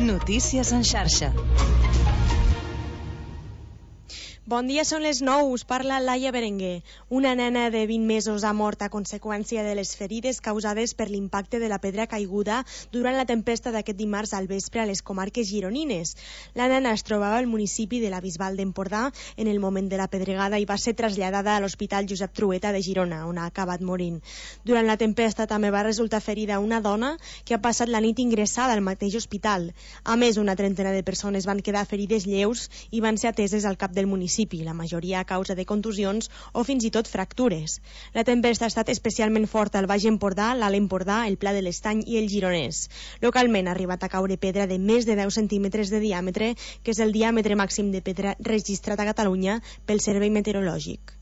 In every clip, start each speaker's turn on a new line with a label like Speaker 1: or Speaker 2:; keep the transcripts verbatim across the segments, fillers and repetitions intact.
Speaker 1: Notícies en xarxa.
Speaker 2: Bon dia, són les nou, us parla Laia Berenguer. Una nena de vint mesos ha mort a conseqüència de les ferides causades per l'impacte de la pedra caiguda durant la tempesta d'aquest dimarts al vespre a les comarques gironines. La nena es trobava al municipi de la Bisbal d'Empordà en el moment de la pedregada i va ser traslladada a l'Hospital Josep Trueta de Girona, on ha acabat morint. Durant la tempesta també va resultar ferida una dona que ha passat la nit ingressada al mateix hospital. A més, una trentena de persones van quedar ferides lleus i van ser ateses al cap del municipi, la majoria a causa de contusions o fins i tot fractures. La tempesta ha estat especialment forta al Baix Empordà, l'Alt Empordà, el Pla de l'Estany i el Gironès. Localment ha arribat a caure pedra de més de deu centímetres de diàmetre, que és el diàmetre màxim de pedra registrat a Catalunya pel Servei Meteorològic.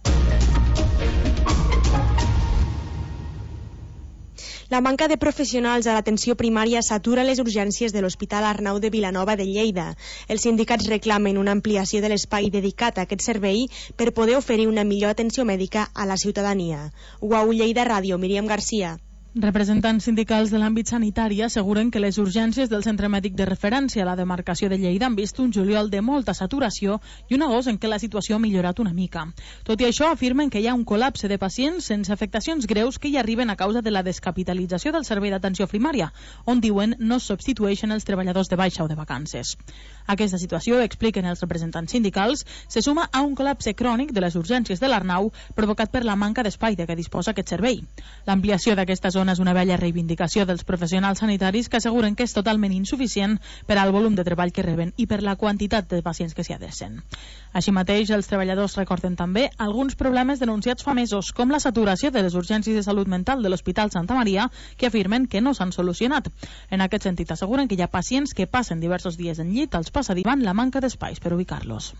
Speaker 2: La manca de professionals a l'atenció primària satura les urgències de l'Hospital Arnau de Vilanova de Lleida. Els sindicats reclamen una ampliació de l'espai dedicat a aquest servei per poder oferir una millor atenció mèdica a la ciutadania. Uau Lleida Ràdio, Míriam Garcia.
Speaker 3: Representants sindicals de l'àmbit sanitari asseguren que les urgències del centre mèdic de referència a la demarcació de Lleida han vist un juliol de molta saturació i un agost en què la situació ha millorat una mica. Tot i això, afirmen que hi ha un col·lapse de pacients sense afectacions greus que hi arriben a causa de la descapitalització del servei d'atenció primària, on diuen no es substitueixen els treballadors de baixa o de vacances. Aquesta situació, expliquen els representants sindicals, se suma a un col·lapse crònic de les urgències de l'Arnau provocat per la manca d'espai de què disposa aquest servei. L'ampliació d'aquesta zona és una vella reivindicació dels professionals sanitaris que asseguren que és totalment insuficient per al volum de treball que reben i per la quantitat de pacients que s'hi adrecen. Així mateix, els treballadors recorden també alguns problemes denunciats fa mesos, com la saturació de les urgències de salut mental de l'Hospital Santa Maria, que afirmen que no s'han solucionat. En aquest sentit, asseguren que hi ha pacients que passen diversos dies en llit als passadivant la manca d'espais per ubicar-los.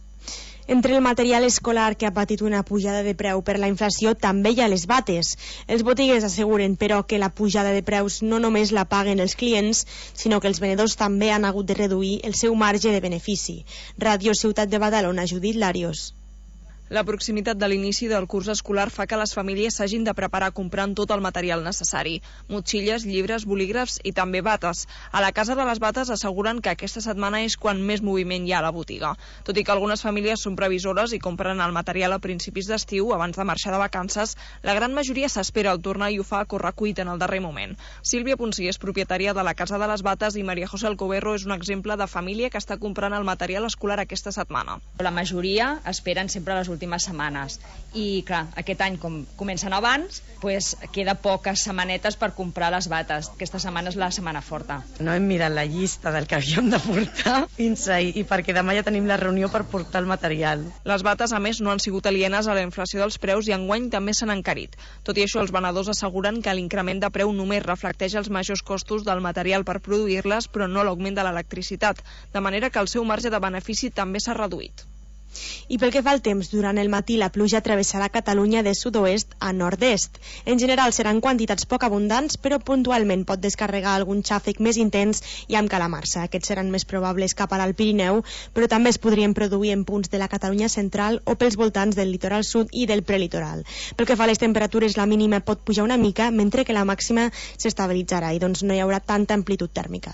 Speaker 2: Entre el material escolar que ha patit una pujada de preu per la inflació també hi ha les bates. Els botiguers asseguren, però, que la pujada de preus no només la paguen els clients, sinó que els venedors també han hagut de reduir el seu marge de benefici. Ràdio Ciutat de Badalona, Judit Larios.
Speaker 4: La proximitat de l'inici del curs escolar fa que les famílies s'hagin de preparar comprant tot el material necessari: motxilles, llibres, bolígrafs i també bates. A la Casa de les Bates asseguren que aquesta setmana és quan més moviment hi ha a la botiga. Tot i que algunes famílies són previsores i compren el material a principis d'estiu abans de marxar de vacances, la gran majoria s'espera al tornar i ho fa a correcuita en el darrer moment. Sílvia Ponsí és propietària de la Casa de les Bates i Maria José Alcoberro és un exemple de família que està comprant el material escolar aquesta setmana.
Speaker 5: La majoria esperen sempre les últimes últimes setmanes i clar, aquest any com comencen abans, pues, queda poques setmanetes per comprar les bates. Aquesta setmana és la setmana forta.
Speaker 6: No hem mirat la llista del que havíem de portar fins ahir i perquè demà ja tenim la reunió per portar el material.
Speaker 4: Les bates, a més, no han sigut alienes a la inflació dels preus i enguany també s'han encarit. Tot i això, els venedors asseguren que l'increment de preu només reflecteix els majors costos del material per produir-les, però no l'augment de l'electricitat, de manera que el seu marge de benefici també s'ha reduït.
Speaker 2: I pel que fa al temps, durant el matí la pluja travessarà Catalunya de sud-oest a nord-est. En general seran quantitats poc abundants, però puntualment pot descarregar algun xàfec més intens i amb calamarsa. Aquests seran més probables cap a l'Alt Pirineu, però també es podrien produir en punts de la Catalunya central o pels voltants del litoral sud i del prelitoral. Pel que fa a les temperatures, la mínima pot pujar una mica, mentre que la màxima s'estabilitzarà i doncs no hi haurà tanta amplitud tèrmica.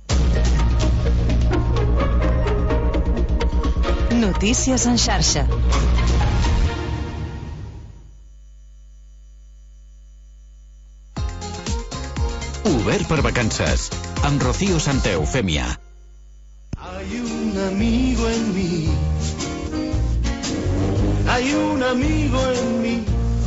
Speaker 1: Notícies en xarxa.
Speaker 7: Obert per vacances amb Rocío Santa Eufemia.
Speaker 8: Hay un amigo en mí. Hay un amigo en mí.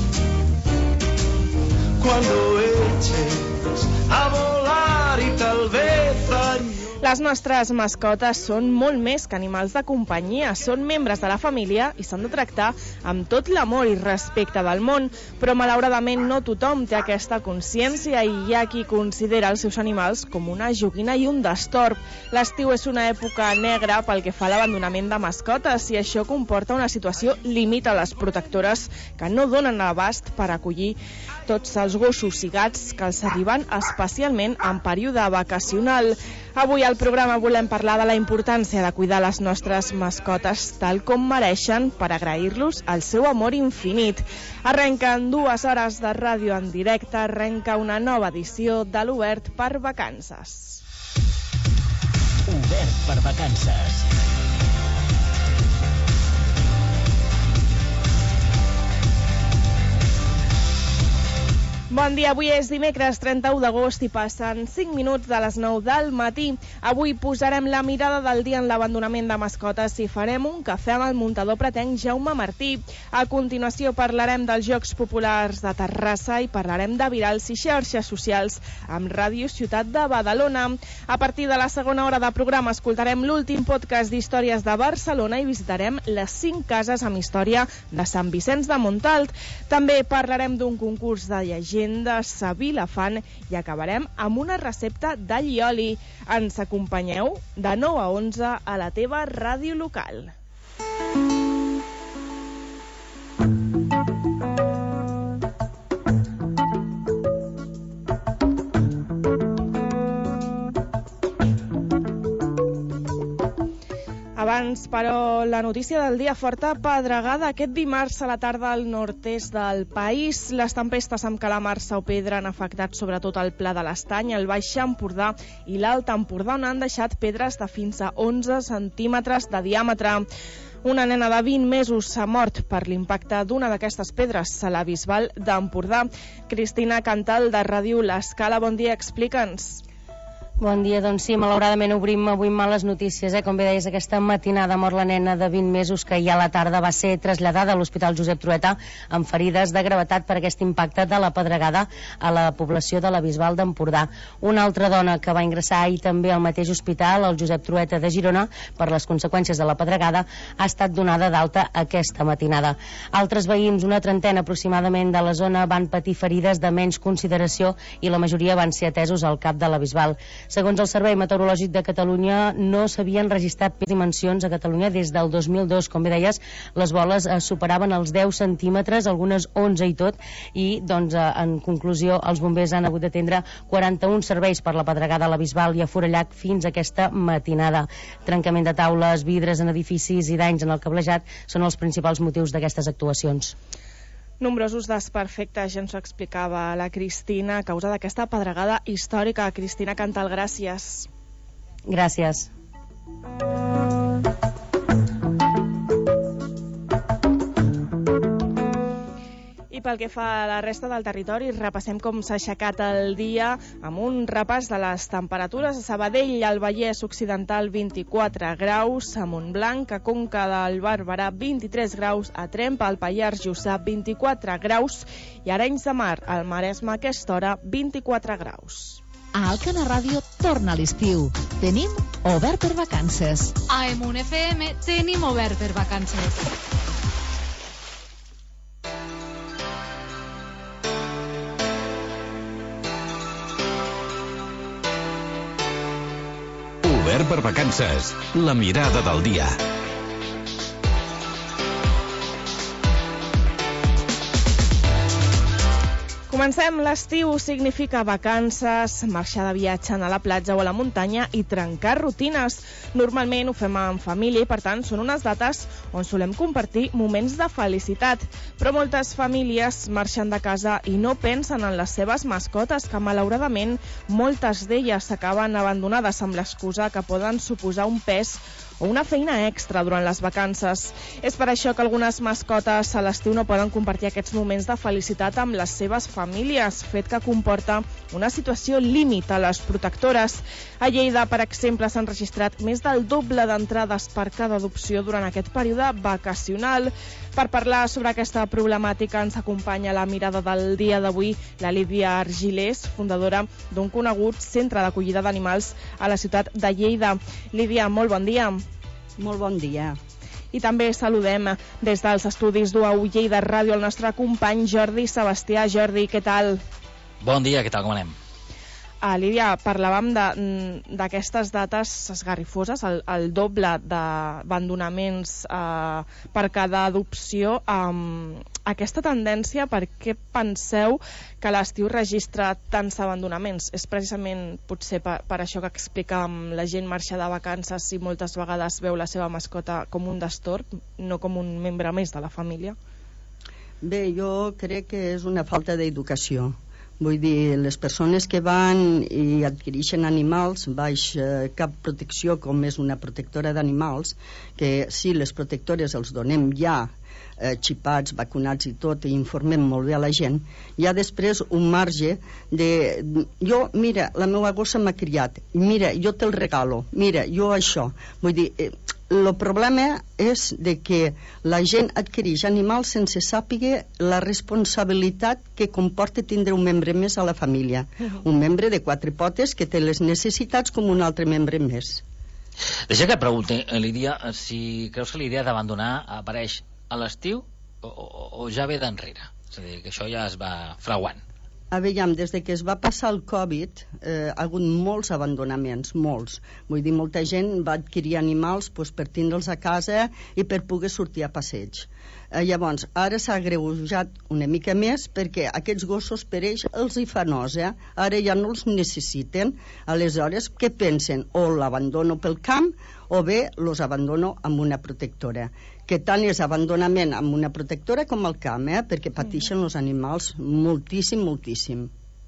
Speaker 8: Cuando eches a volar y tal vez hay...
Speaker 9: Les nostres mascotes són molt més que animals de companyia, són membres de la família i s'han de tractar amb tot l'amor i respecte del món, però malauradament no tothom té aquesta consciència i hi ha qui considera els seus animals com una joguina i un destorb. L'estiu és una època negra pel que fa a l'abandonament de mascotes i això comporta una situació límit a les protectores que no donen abast per acollir tots els gossos i gats que els arriben especialment en període vacacional. Avui al programa volem parlar de la importància de cuidar les nostres mascotes tal com mereixen per agrair-los el seu amor infinit. Arrenquen dues hores de ràdio en directe, arrenca una nova edició de l'Obert per vacances.
Speaker 10: Obert per vacances.
Speaker 9: Bon dia, avui és dimecres trenta-u d'agost i passen cinc minuts de les nou del matí. Avui posarem la mirada del dia en l'abandonament de mascotes i farem un cafè amb el muntador pretenc Jaume Martí. A continuació parlarem dels Jocs Populars de Terrassa i parlarem de virals i xarxes socials amb Ràdio Ciutat de Badalona. A partir de la segona hora de programa escoltarem l'últim podcast d'històries de Barcelona i visitarem les cinc cases amb història de Sant Vicenç de Montalt. També parlarem d'un concurs de llegenda de sa Vilafant i acabarem amb una recepta d'allioli. Ens acompanyeu de nou a onze a la teva ràdio local. Abans, però, la notícia del dia: forta pedregada aquest dimarts a la tarda al nord-est del país. Les tempestes amb calamarsa o pedra han afectat sobretot el Pla de l'Estany, el Baix Empordà i l'Alt Empordà, on han deixat pedres de fins a onze centímetres de diàmetre. Una nena de vint mesos s'ha mort per l'impacte d'una d'aquestes pedres a la Bisbal d'Empordà. Cristina Cantal, de Ràdio L'Escala, bon dia, explica'ns.
Speaker 11: Bon dia, doncs sí, malauradament obrim avui males notícies, eh? Com bé deies, aquesta matinada mort la nena de vint mesos que ja a la tarda va ser traslladada a l'Hospital Josep Trueta amb ferides de gravetat per aquest impacte de la pedregada a la població de la Bisbal d'Empordà. Una altra dona que va ingressar ahir també al mateix hospital, el Josep Trueta de Girona, per les conseqüències de la pedregada, ha estat donada d'alta aquesta matinada. Altres veïns, una trentena aproximadament de la zona, van patir ferides de menys consideració i la majoria van ser atesos al cap de la Bisbal. Segons el Servei Meteorològic de Catalunya, no s'havien registrat dimensions a Catalunya des del dos mil dos. Com bé deies, les boles eh, superaven els deu centímetres, algunes onze i tot, i, doncs, eh, en conclusió, els bombers han hagut d'atendre quaranta-un serveis per la pedregada a la Bisbal i a Forallac fins aquesta matinada. Trencament de taules, vidres en edificis i danys en el cablejat són els principals motius d'aquestes actuacions.
Speaker 9: Nombrosos desperfectes, ja ens ho explicava la Cristina, a causa d'aquesta pedregada històrica. Cristina Cantal, gràcies.
Speaker 11: Gràcies.
Speaker 9: I pel que fa a la resta del territori, repassem com s'ha aixecat el dia amb un repàs de les temperatures. A Sabadell, al Vallès Occidental, vint-i-quatre graus, a Montblanc, a Conca del Barberà, vint-i-tres graus, a Tremp, al Pallars Jussà, vint-i-quatre graus, i a Arenys de Mar, al Maresme, a aquesta hora, vint-i-quatre graus.
Speaker 1: A Alcana Ràdio torna l'estiu. Tenim obert per vacances.
Speaker 12: A Emun F M tenim obert per vacances.
Speaker 7: Obert per vacances. La mirada del dia.
Speaker 9: Comencem. L'estiu significa vacances, marxar de viatge, anar a la platja o a la muntanya i trencar rutines. Normalment ho fem en família i, per tant, són unes dates on solem compartir moments de felicitat. Però moltes famílies marxen de casa i no pensen en les seves mascotes, que malauradament moltes d'elles s'acaben abandonades amb l'excusa que poden suposar un pes o una feina extra durant les vacances. És per això que algunes mascotes a l'estiu no poden compartir aquests moments de felicitat amb les seves famílies, fet que comporta una situació límit a les protectores. A Lleida, per exemple, s'han registrat més del doble d'entrades per cada adopció durant aquest període vacacional. Per parlar sobre aquesta problemàtica ens acompanya la mirada del dia d'avui la Lídia Argilés, fundadora d'un conegut centre d'acollida d'animals a la ciutat de Lleida. Lídia, molt bon dia.
Speaker 13: Molt bon dia.
Speaker 9: I també saludem des dels estudis d'U A U Lleida Ràdio el nostre company Jordi Sebastià. Jordi, què tal?
Speaker 14: Bon dia, què tal, com anem?
Speaker 9: Uh, Lídia, parlàvem d'aquestes dates esgarrifoses, el, el doble d'abandonaments uh, per cada adopció. Um, aquesta tendència, per què penseu que l'estiu registra tants abandonaments? És precisament potser per, per això que explicàvem, la gent marxa de vacances i moltes vegades veu la seva mascota com un destorb, no com un membre més de la família?
Speaker 13: Bé, jo crec que és una falta d'educació.
Speaker 10: Vull dir, les persones que van i adquireixen animals baix eh, cap protecció, com és una protectora d'animals, que sí, les protectores els donem ja eh, xipats, vacunats i tot, i informem molt bé a la gent, hi ha després un marge de... Jo, mira, la meva gossa m'ha criat, mira, jo te'l regalo, mira, jo això. Vull dir, eh, el problema és de que la gent adquireix animals sense sàpiga la responsabilitat que comporta tindre un membre més a la família. Uh-huh. Un membre de quatre potes que té les necessitats com un altre membre més.
Speaker 14: Deixa que et pregunti, Lídia, si creus que l'idea d'abandonar apareix a l'estiu o, o, o ja ve d'enrere? És a dir, que això ja es va fraguant.
Speaker 10: A veure, des de que es va passar el Covid eh, ha hagut molts abandonaments, molts. Vull dir, molta gent va adquirir animals pues, per tindre'ls a casa i per poder sortir a passeig. Eh, llavors, ara s'ha agreujat una mica més perquè aquests gossos per ells els hi fa nosa, ara ja no els necessiten. Aleshores, què pensen? O l'abandono pel camp o bé los abandono amb una protectora, que tant és abandonament amb una protectora com al camp, eh? Perquè pateixen els animals moltíssim, moltíssim.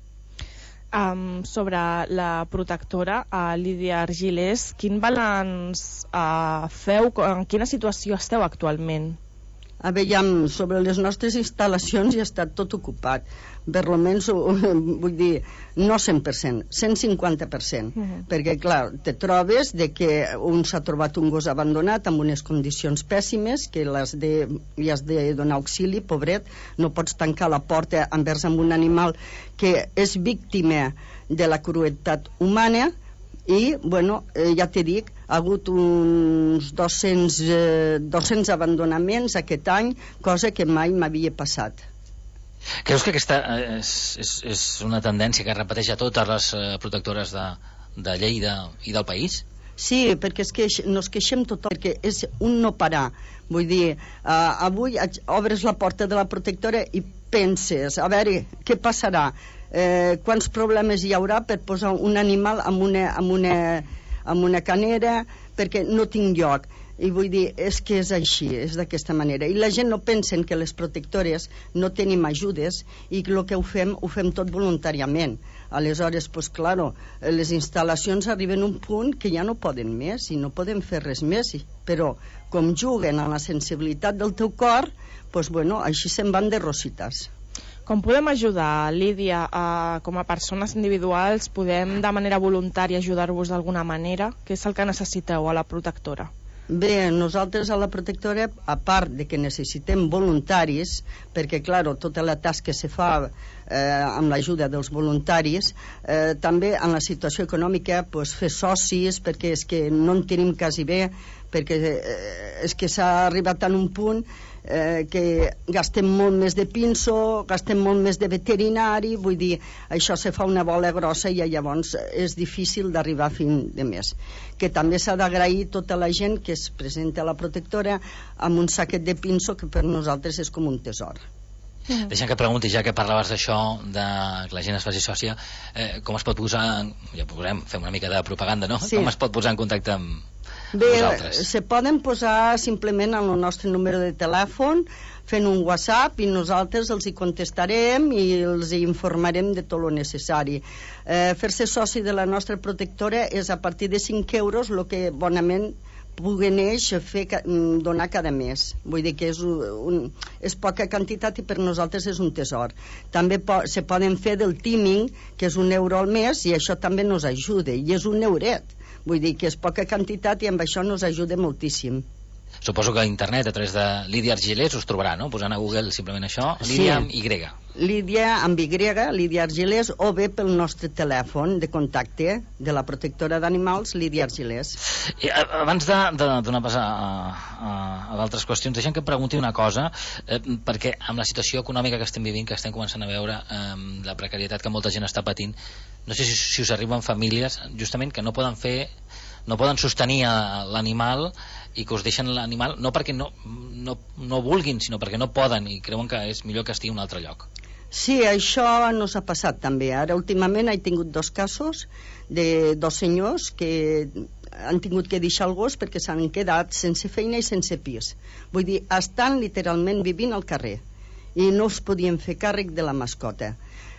Speaker 9: Um, sobre la protectora, uh, Lídia Argilés, quin balanç uh, feu, en quina situació esteu actualment?
Speaker 10: A veure, sobre les nostres instal·lacions ja està tot ocupat, per almenys, vull dir, no cent per cent, cent cinquanta per cent, uh-huh. Perquè, clar, te trobes de que un s'ha trobat un gos abandonat amb unes condicions pèssimes, que les de, li has de donar auxili, pobret, no pots tancar la porta envers amb un animal que és víctima de la crueltat humana. I, bueno, eh, ja t'he dit, ha hagut uns dos-cents, eh, dos-cents abandonaments aquest any, cosa que mai m'havia passat.
Speaker 14: Creus que aquesta és, és, és una tendència que es repeteix a totes les eh, protectores de, de Lleida i del país?
Speaker 10: Sí, perquè és que nos queixem tothom, perquè és un no parar. Vull dir, eh, avui obres la porta de la protectora i penses, a veure, què passarà? Eh, quants problemes hi haurà per posar un animal amb una, amb una, amb una canera perquè no tinc lloc. I vull dir, és que és així, és d'aquesta manera. I la gent no pensen que les protectores no tenim ajudes i que el que ho fem, ho fem tot voluntàriament. Aleshores, pues claro, les instal·lacions arriben a un punt que ja no poden més i no poden fer res més. Però com juguen a la sensibilitat del teu cor, pues bueno, així se'n van de rositas.
Speaker 9: Com podem ajudar, Lídia, a, com a persones individuals, podem de manera voluntària ajudar-vos d'alguna manera? Què és el que necessiteu a la protectora?
Speaker 10: Bé, nosaltres a la protectora, a part de que necessitem voluntaris, perquè, clar, tota la tasca se fa eh, amb l'ajuda dels voluntaris, eh, també en la situació econòmica, pues, fer socis, perquè és que no en tenim quasi bé, perquè eh, és que s'ha arribat a un punt eh, que gastem molt més de pinso, gastem molt més de veterinari, vull dir, això se fa una bola grossa i llavors és difícil d'arribar a fin de mes. Que també s'ha d'agrair tota la gent que es presenta a la protectora amb un saquet de pinso que per nosaltres és com un tesor.
Speaker 14: Mm. Deixa'm que pregunti, ja que parlaves d'això, de que la gent es faci sòcia, eh, com es pot posar, ja podrem fer una mica de propaganda, no? Sí. Com es pot posar en contacte amb
Speaker 10: Bé,
Speaker 14: vosaltres?
Speaker 10: Se poden posar simplement en el nostre número de telèfon, fent un WhatsApp, i nosaltres els hi contestarem i els hi informarem de tot el necessari. Eh, fer-se soci de la nostra protectora és a partir de cinc euros el que bonament puguen ells fer, donar cada mes. Vull dir que és, un, és poca quantitat i per nosaltres és un tesor. També po se poden fer del teaming, que és un euro al mes, i això també nos ajuda, i és un euret. Vull dir que és poca quantitat i amb això nos ajuda moltíssim.
Speaker 14: Suposo que a internet, a través de Lídia Argilés, us trobarà, no? Posant a Google simplement això, Lídia amb Y.
Speaker 10: Lídia amb Y, Lídia Argilés, o bé pel nostre telèfon de contacte de la protectora d'animals, Lídia Argilés.
Speaker 14: I abans de, de donar pas a, a, a d'altres qüestions, deixem que em pregunti una cosa, eh, perquè amb la situació econòmica que estem vivint, que estem començant a veure, eh, la precarietat que molta gent està patint, no sé si, si us arriben famílies justament que no poden fer, no poden sostenir l'animal i que us deixen l'animal no perquè no, no, no vulguin, sinó perquè no poden i creuen que és millor que estigui en un altre lloc.
Speaker 10: Sí, això no s'ha passat també. Ara últimament he tingut dos casos de dos senyors que han tingut que deixar el gos perquè s'han quedat sense feina i sense pis. Vull dir, estan literalment vivint al carrer i no es podien fer càrrec de la mascota.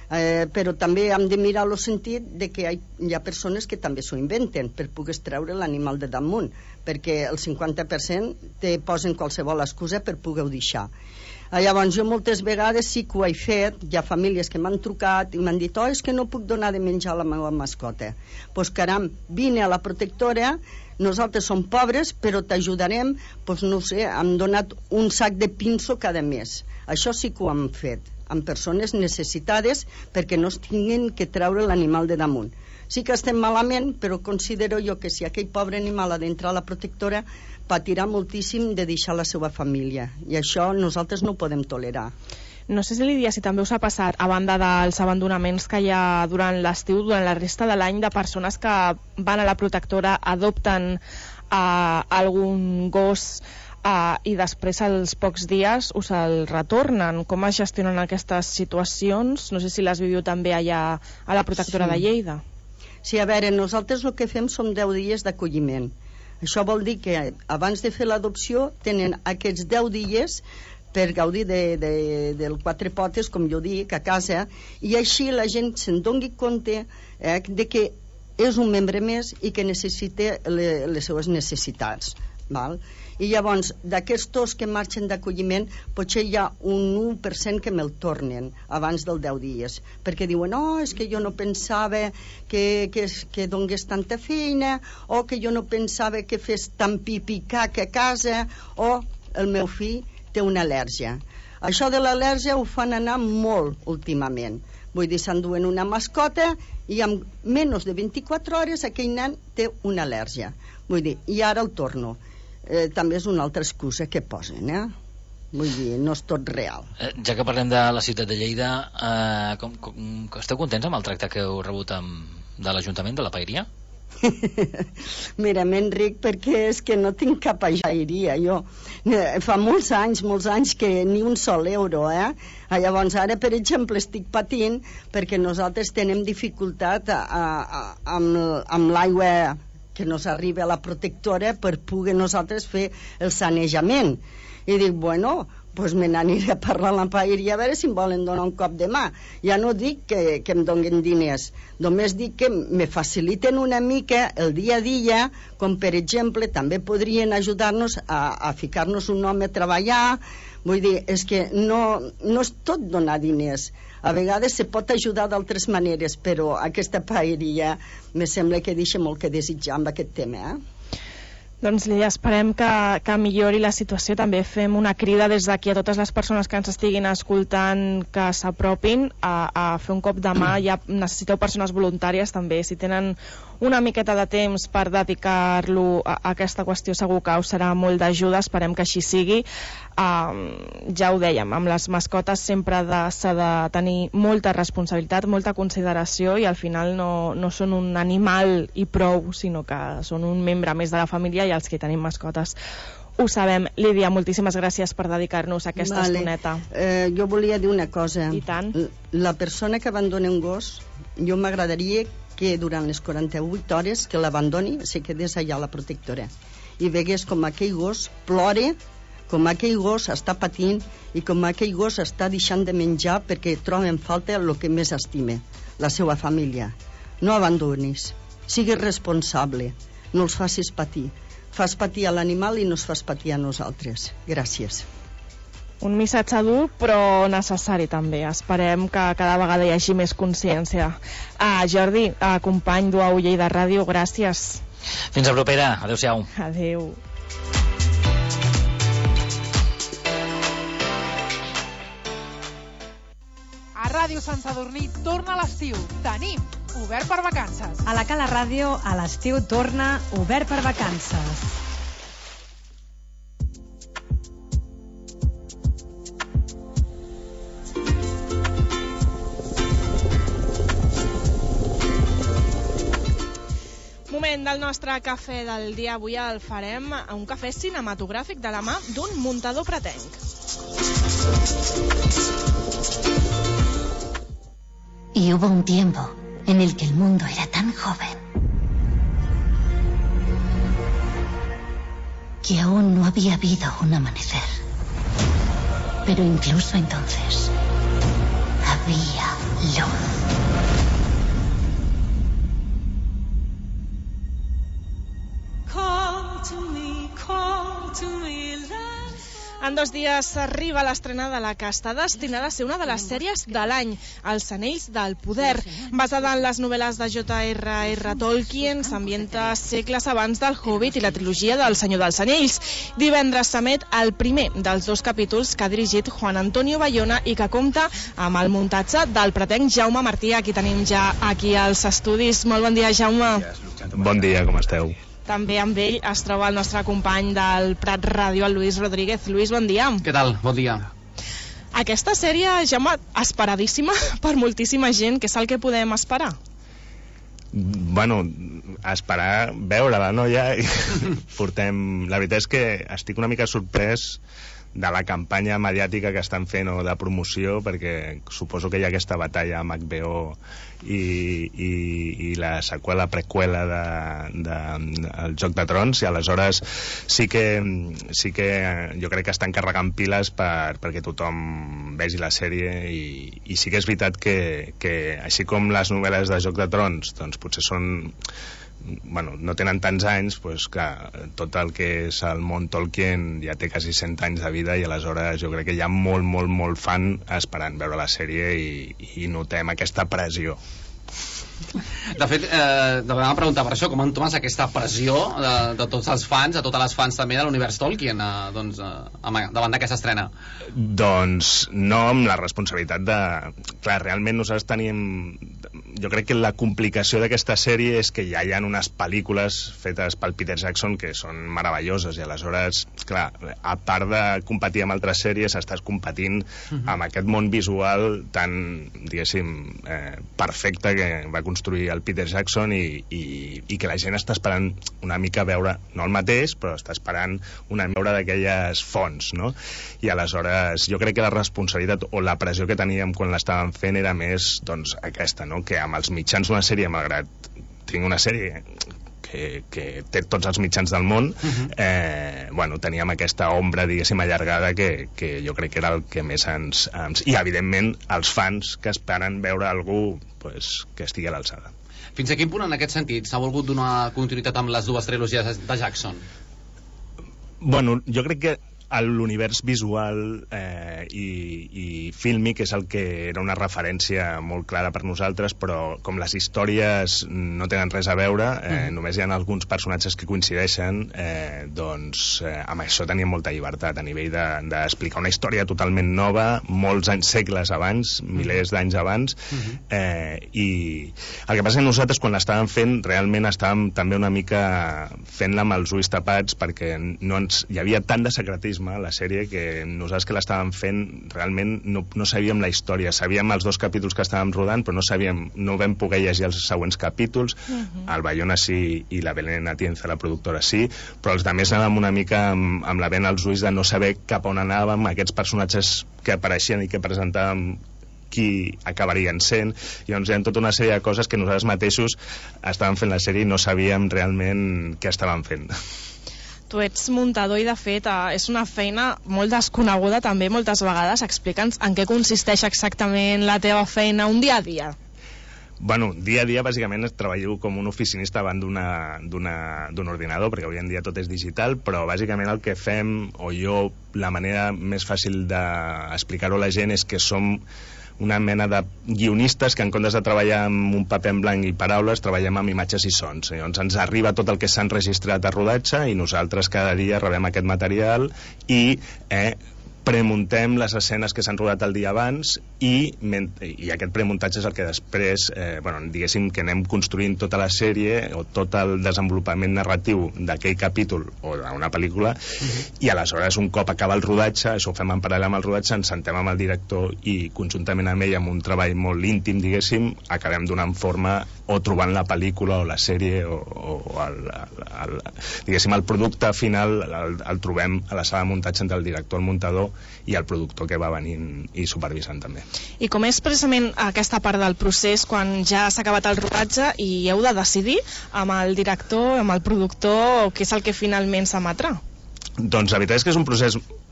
Speaker 10: Eh, però també hem de mirar el sentit de que hi, hi ha persones que també s'ho inventen per poder treure l'animal de damunt, perquè el cinquanta per cent te posen qualsevol excusa per poder-ho deixar. Eh, llavors jo moltes vegades sí que ho he fet, hi ha famílies que m'han trucat i m'han dit, oh, és que no puc donar de menjar a la meva mascota. Doncs pues, caram, vine a la protectora, nosaltres som pobres però t'ajudarem, doncs no sé, hem donat un sac de pinso cada mes. Això sí que ho hem fet amb persones necessitades perquè no es tinguin que treure l'animal de damunt. Sí que estem malament, però considero jo que si aquell pobre animal ha d'entrar a la protectora patirà moltíssim de deixar la seva família, i això nosaltres no ho podem tolerar.
Speaker 9: No sé si, Lídia, si també us ha passat, a banda dels abandonaments que hi ha durant l'estiu, durant la resta de l'any, de persones que van a la protectora, adopten uh, algun gos uh, i després als pocs dies us el retornen. Com es gestionen aquestes situacions? No sé si les viviu també allà a la protectora
Speaker 10: sí.
Speaker 9: de Lleida.
Speaker 10: Sí, a veure, nosaltres el que fem són deu dies d'acolliment. Això vol dir que abans de fer l'adopció tenen aquests deu dies per gaudir de, de, del quatre potes, com jo dic, a casa, i així la gent se'n doni compte eh, de que és un membre més i que necessita le, les seves necessitats. Val? I llavors, d'aquests dos que marxen d'acolliment, potser hi ha un u per cent que me'l tornen abans dels deu dies, perquè diuen, oh, és que jo no pensava que, que, que donés tanta feina, o que jo no pensava que fes tant pipicac a casa, o el meu fill té una al·lèrgia. Això de l'al·lèrgia ho fan anar molt últimament. Vull dir, s'enduen una mascota i en menys de vint-i-quatre hores aquell nen té una al·lèrgia. Vull dir, i ara el torno. Eh, també és una altra excusa que posen, eh? Vull dir, no és tot real.
Speaker 14: Eh, ja que parlem de la ciutat de Lleida, eh, com, com, esteu contents amb el tracte que heu rebut amb, de l'Ajuntament, de la Paeria?
Speaker 10: Mira, m'enric perquè és que no tinc cap ajaïria. Jo eh, fa molts anys, molts anys que ni un sol euro, eh? Llavors ara, per exemple, estic patint perquè nosaltres tenem dificultat a, a, a, amb, amb l'aigua que nos arriba a la protectora per poder nosaltres fer el sanejament. I dic, bueno, doncs me n'aniré a parlar a la Paeria a veure si em volen donar un cop de mà. Ja no dic que, que em donin diners, només dic que me faciliten una mica el dia a dia, com per exemple també podrien ajudar-nos a, a ficar-nos un home a treballar. Vull dir, és que no, no és tot donar diners. A vegades se pot ajudar d'altres maneres, però aquesta Paeria me sembla que deixa molt que desitjar amb aquest tema, eh?
Speaker 9: Doncs Lídia, esperem que, que millori la situació. També fem una crida des d'aquí a totes les persones que ens estiguin escoltant que s'apropin a, a fer un cop de mà. Ja necessiteu persones voluntàries també. Si tenen una miqueta de temps per dedicar-lo a, a aquesta qüestió, segur que us serà molt d'ajuda. Esperem que així sigui. Uh, ja ho dèiem, amb les mascotes sempre s'ha de, de tenir molta responsabilitat, molta consideració, i al final no, no són un animal i prou, sinó que són un membre més de la família, i els que tenim mascotes ho sabem. Lídia, moltíssimes gràcies per dedicar-nos a aquesta
Speaker 10: vale.
Speaker 9: estoneta.
Speaker 10: Eh, jo volia dir una cosa.
Speaker 9: I tant.
Speaker 10: La persona que abandona un gos, jo m'agradaria que durant les quaranta-vuit hores que l'abandoni se quedés allà a la protectora i vegués com aquell gos plora, com aquell gos està patint i com aquell gos està deixant de menjar perquè troba en falta el que més estime, la seva família. No abandonis, sigues responsable, no els facis patir. Fas patir a l'animal i no es fas patir a nosaltres. Gràcies.
Speaker 9: Un missatge dur però necessari també. Esperem que cada vegada hi hagi més consciència. Ah, Jordi, ah, company d'U A U Lleida Ràdio, gràcies.
Speaker 14: Fins a propera. Adéu-siau.
Speaker 9: Adéu.
Speaker 12: A Ràdio Sant Sadurní torna l'estiu. Tenim Obert per Vacances.
Speaker 13: A la Cala Ràdio, a l'estiu torna Obert per Vacances.
Speaker 9: Moment del nostre cafè del dia. Avui el farem a un cafè cinematogràfic de la mà d'un muntador pretenc.
Speaker 15: Y hubo un tiempo en el que el mundo era tan joven que aún no había habido un amanecer. Pero incluso entonces había luz.
Speaker 9: En dos dies s'arriba a l'estrena de la que està destinada a ser una de les sèries de l'any, Els Anells del Poder. Basada en les novel·les de J R R Tolkien, s'ambienta segles abans del Hobbit i la trilogia del Senyor dels Anells. Divendres s'emet el primer dels dos capítols que ha dirigit Juan Antonio Bayona i que compta amb el muntatge del pretenc Jaume Martí. Aquí tenim ja aquí als estudis. Molt bon dia, Jaume.
Speaker 16: Bon dia, com esteu?
Speaker 9: També amb ell es troba el nostre company del Prat Ràdio, el Luis Rodríguez. Luis, bon dia.
Speaker 17: Què tal? Bon dia.
Speaker 9: Aquesta sèrie, Jaume, esperadíssima per moltíssima gent. Què és el que podem esperar?
Speaker 16: Bueno, esperar veure-la, no? Ja portem... La veritat és que estic una mica sorprès de la campanya mediàtica que estan fent o de promoció, perquè suposo que hi ha aquesta batalla amb H B O i, i, i la seqüela, preqüela de, de, de el Joc de Trons, i aleshores sí que, sí que jo crec que estan carregant piles per, perquè tothom vegi la sèrie, i, i sí que és veritat que, que així com les novel·les de Joc de Trons doncs potser són... Bueno, no tenen tants anys, doncs clar, tot el que és el món Tolkien ja té quasi cent anys de vida, i aleshores jo crec que hi ha molt, molt, molt fan esperant veure la sèrie, i, i notem aquesta pressió.
Speaker 17: De fet, eh, vam preguntar per això, com entomes aquesta pressió de, de tots els fans, de totes les fans també de l'univers Tolkien, eh, doncs, eh, davant d'aquesta estrena?
Speaker 16: Doncs no amb la responsabilitat de... Clar, realment nosaltres tenim... Jo crec que la complicació d'aquesta sèrie és que ja hi ha unes pel·lícules fetes pel Peter Jackson que són meravelloses, i aleshores, clar, a part de competir amb altres sèries, estàs competint uh-huh. amb aquest món visual tan, diguéssim, eh, perfecte que va construir el Peter Jackson, i, i, i que la gent està esperant una mica veure, no el mateix, però està esperant una mica veure d'aquelles fonts, no? I aleshores jo crec que la responsabilitat o la pressió que teníem quan l'estàvem fent era més, doncs, aquesta, no? Que amb els mitjans d'una sèrie, malgrat tinc una sèrie que, que té tots els mitjans del món, uh-huh. eh, bueno, teníem aquesta ombra, diguéssim, allargada que, que jo crec que era el que més ens, ens... I, evidentment, els fans que esperen veure algú pues, que estigui a l'alçada.
Speaker 17: Fins a quin punt, en aquest sentit, s'ha volgut donar continuïtat amb les dues trilogies de Jackson?
Speaker 16: Bueno, jo crec que l'univers visual eh, i, i fílmic és el que era una referència molt clara per nosaltres, però com les històries no tenen res a veure, eh, mm. només hi ha alguns personatges que coincideixen, eh, doncs eh, amb això teníem molta llibertat a nivell d'explicar de, una història totalment nova, molts anys, segles abans, mm. milers d'anys abans, mm-hmm. eh, i el que passa que nosaltres quan l'estàvem fent realment estàvem també una mica fent-la amb els ulls tapats, perquè no ens, hi havia tant de secretisme a la sèrie que nosaltres que l'estàvem fent realment no, no sabíem la història, sabíem els dos capítols que estàvem rodant, però no sabíem, no vam poder llegir els següents capítols. Uh-huh. El Bayona sí i la Belén Atienza, la productora, sí, però els altres anàvem una mica amb, amb la vena als ulls de no saber cap on anàvem, aquests personatges que apareixien i que presentàvem qui acabarien sent, i doncs hi ha tota una sèrie de coses que nosaltres mateixos estàvem fent la sèrie i no sabíem realment què estàvem fent.
Speaker 9: Tu ets muntador i, de fet, és una feina molt desconeguda també moltes vegades. Explica'ns en què consisteix exactament la teva feina un dia a dia.
Speaker 16: Bueno, dia a dia bàsicament treballo com un oficinista davant d'un ordinador, perquè avui en dia tot és digital, però bàsicament el que fem, o jo, la manera més fàcil d'explicar-ho a la gent és que som una mena de guionistes que en comptes de treballar amb un paper en blanc i paraules treballem amb imatges i sons. Llavors ens arriba tot el que s'ha enregistrat a rodatge i nosaltres cada dia rebem aquest material i eh, premuntem les escenes que s'han rodat el dia abans i, i aquest premuntatge és el que després, eh, bueno, diguéssim que anem construint tota la sèrie o tot el desenvolupament narratiu d'aquell capítol o d'una pel·lícula uh-huh. i aleshores un cop acaba el rodatge, això ho fem en paral·lel amb el rodatge, ens sentem amb el director i conjuntament amb ell, amb un treball molt íntim, diguéssim, acabem donant forma o trobant la pel·lícula o la sèrie o, o el, el, el, diguéssim el producte final el, el trobem a la sala de muntatge entre el director, el muntador i el productor que va venint i supervisant també.
Speaker 9: I com és precisament aquesta part del procés quan ja s'ha acabat el rodatge i heu de decidir amb el director, amb el productor, què és el que finalment s'emetrà?
Speaker 16: Doncs la veritat és que és un procés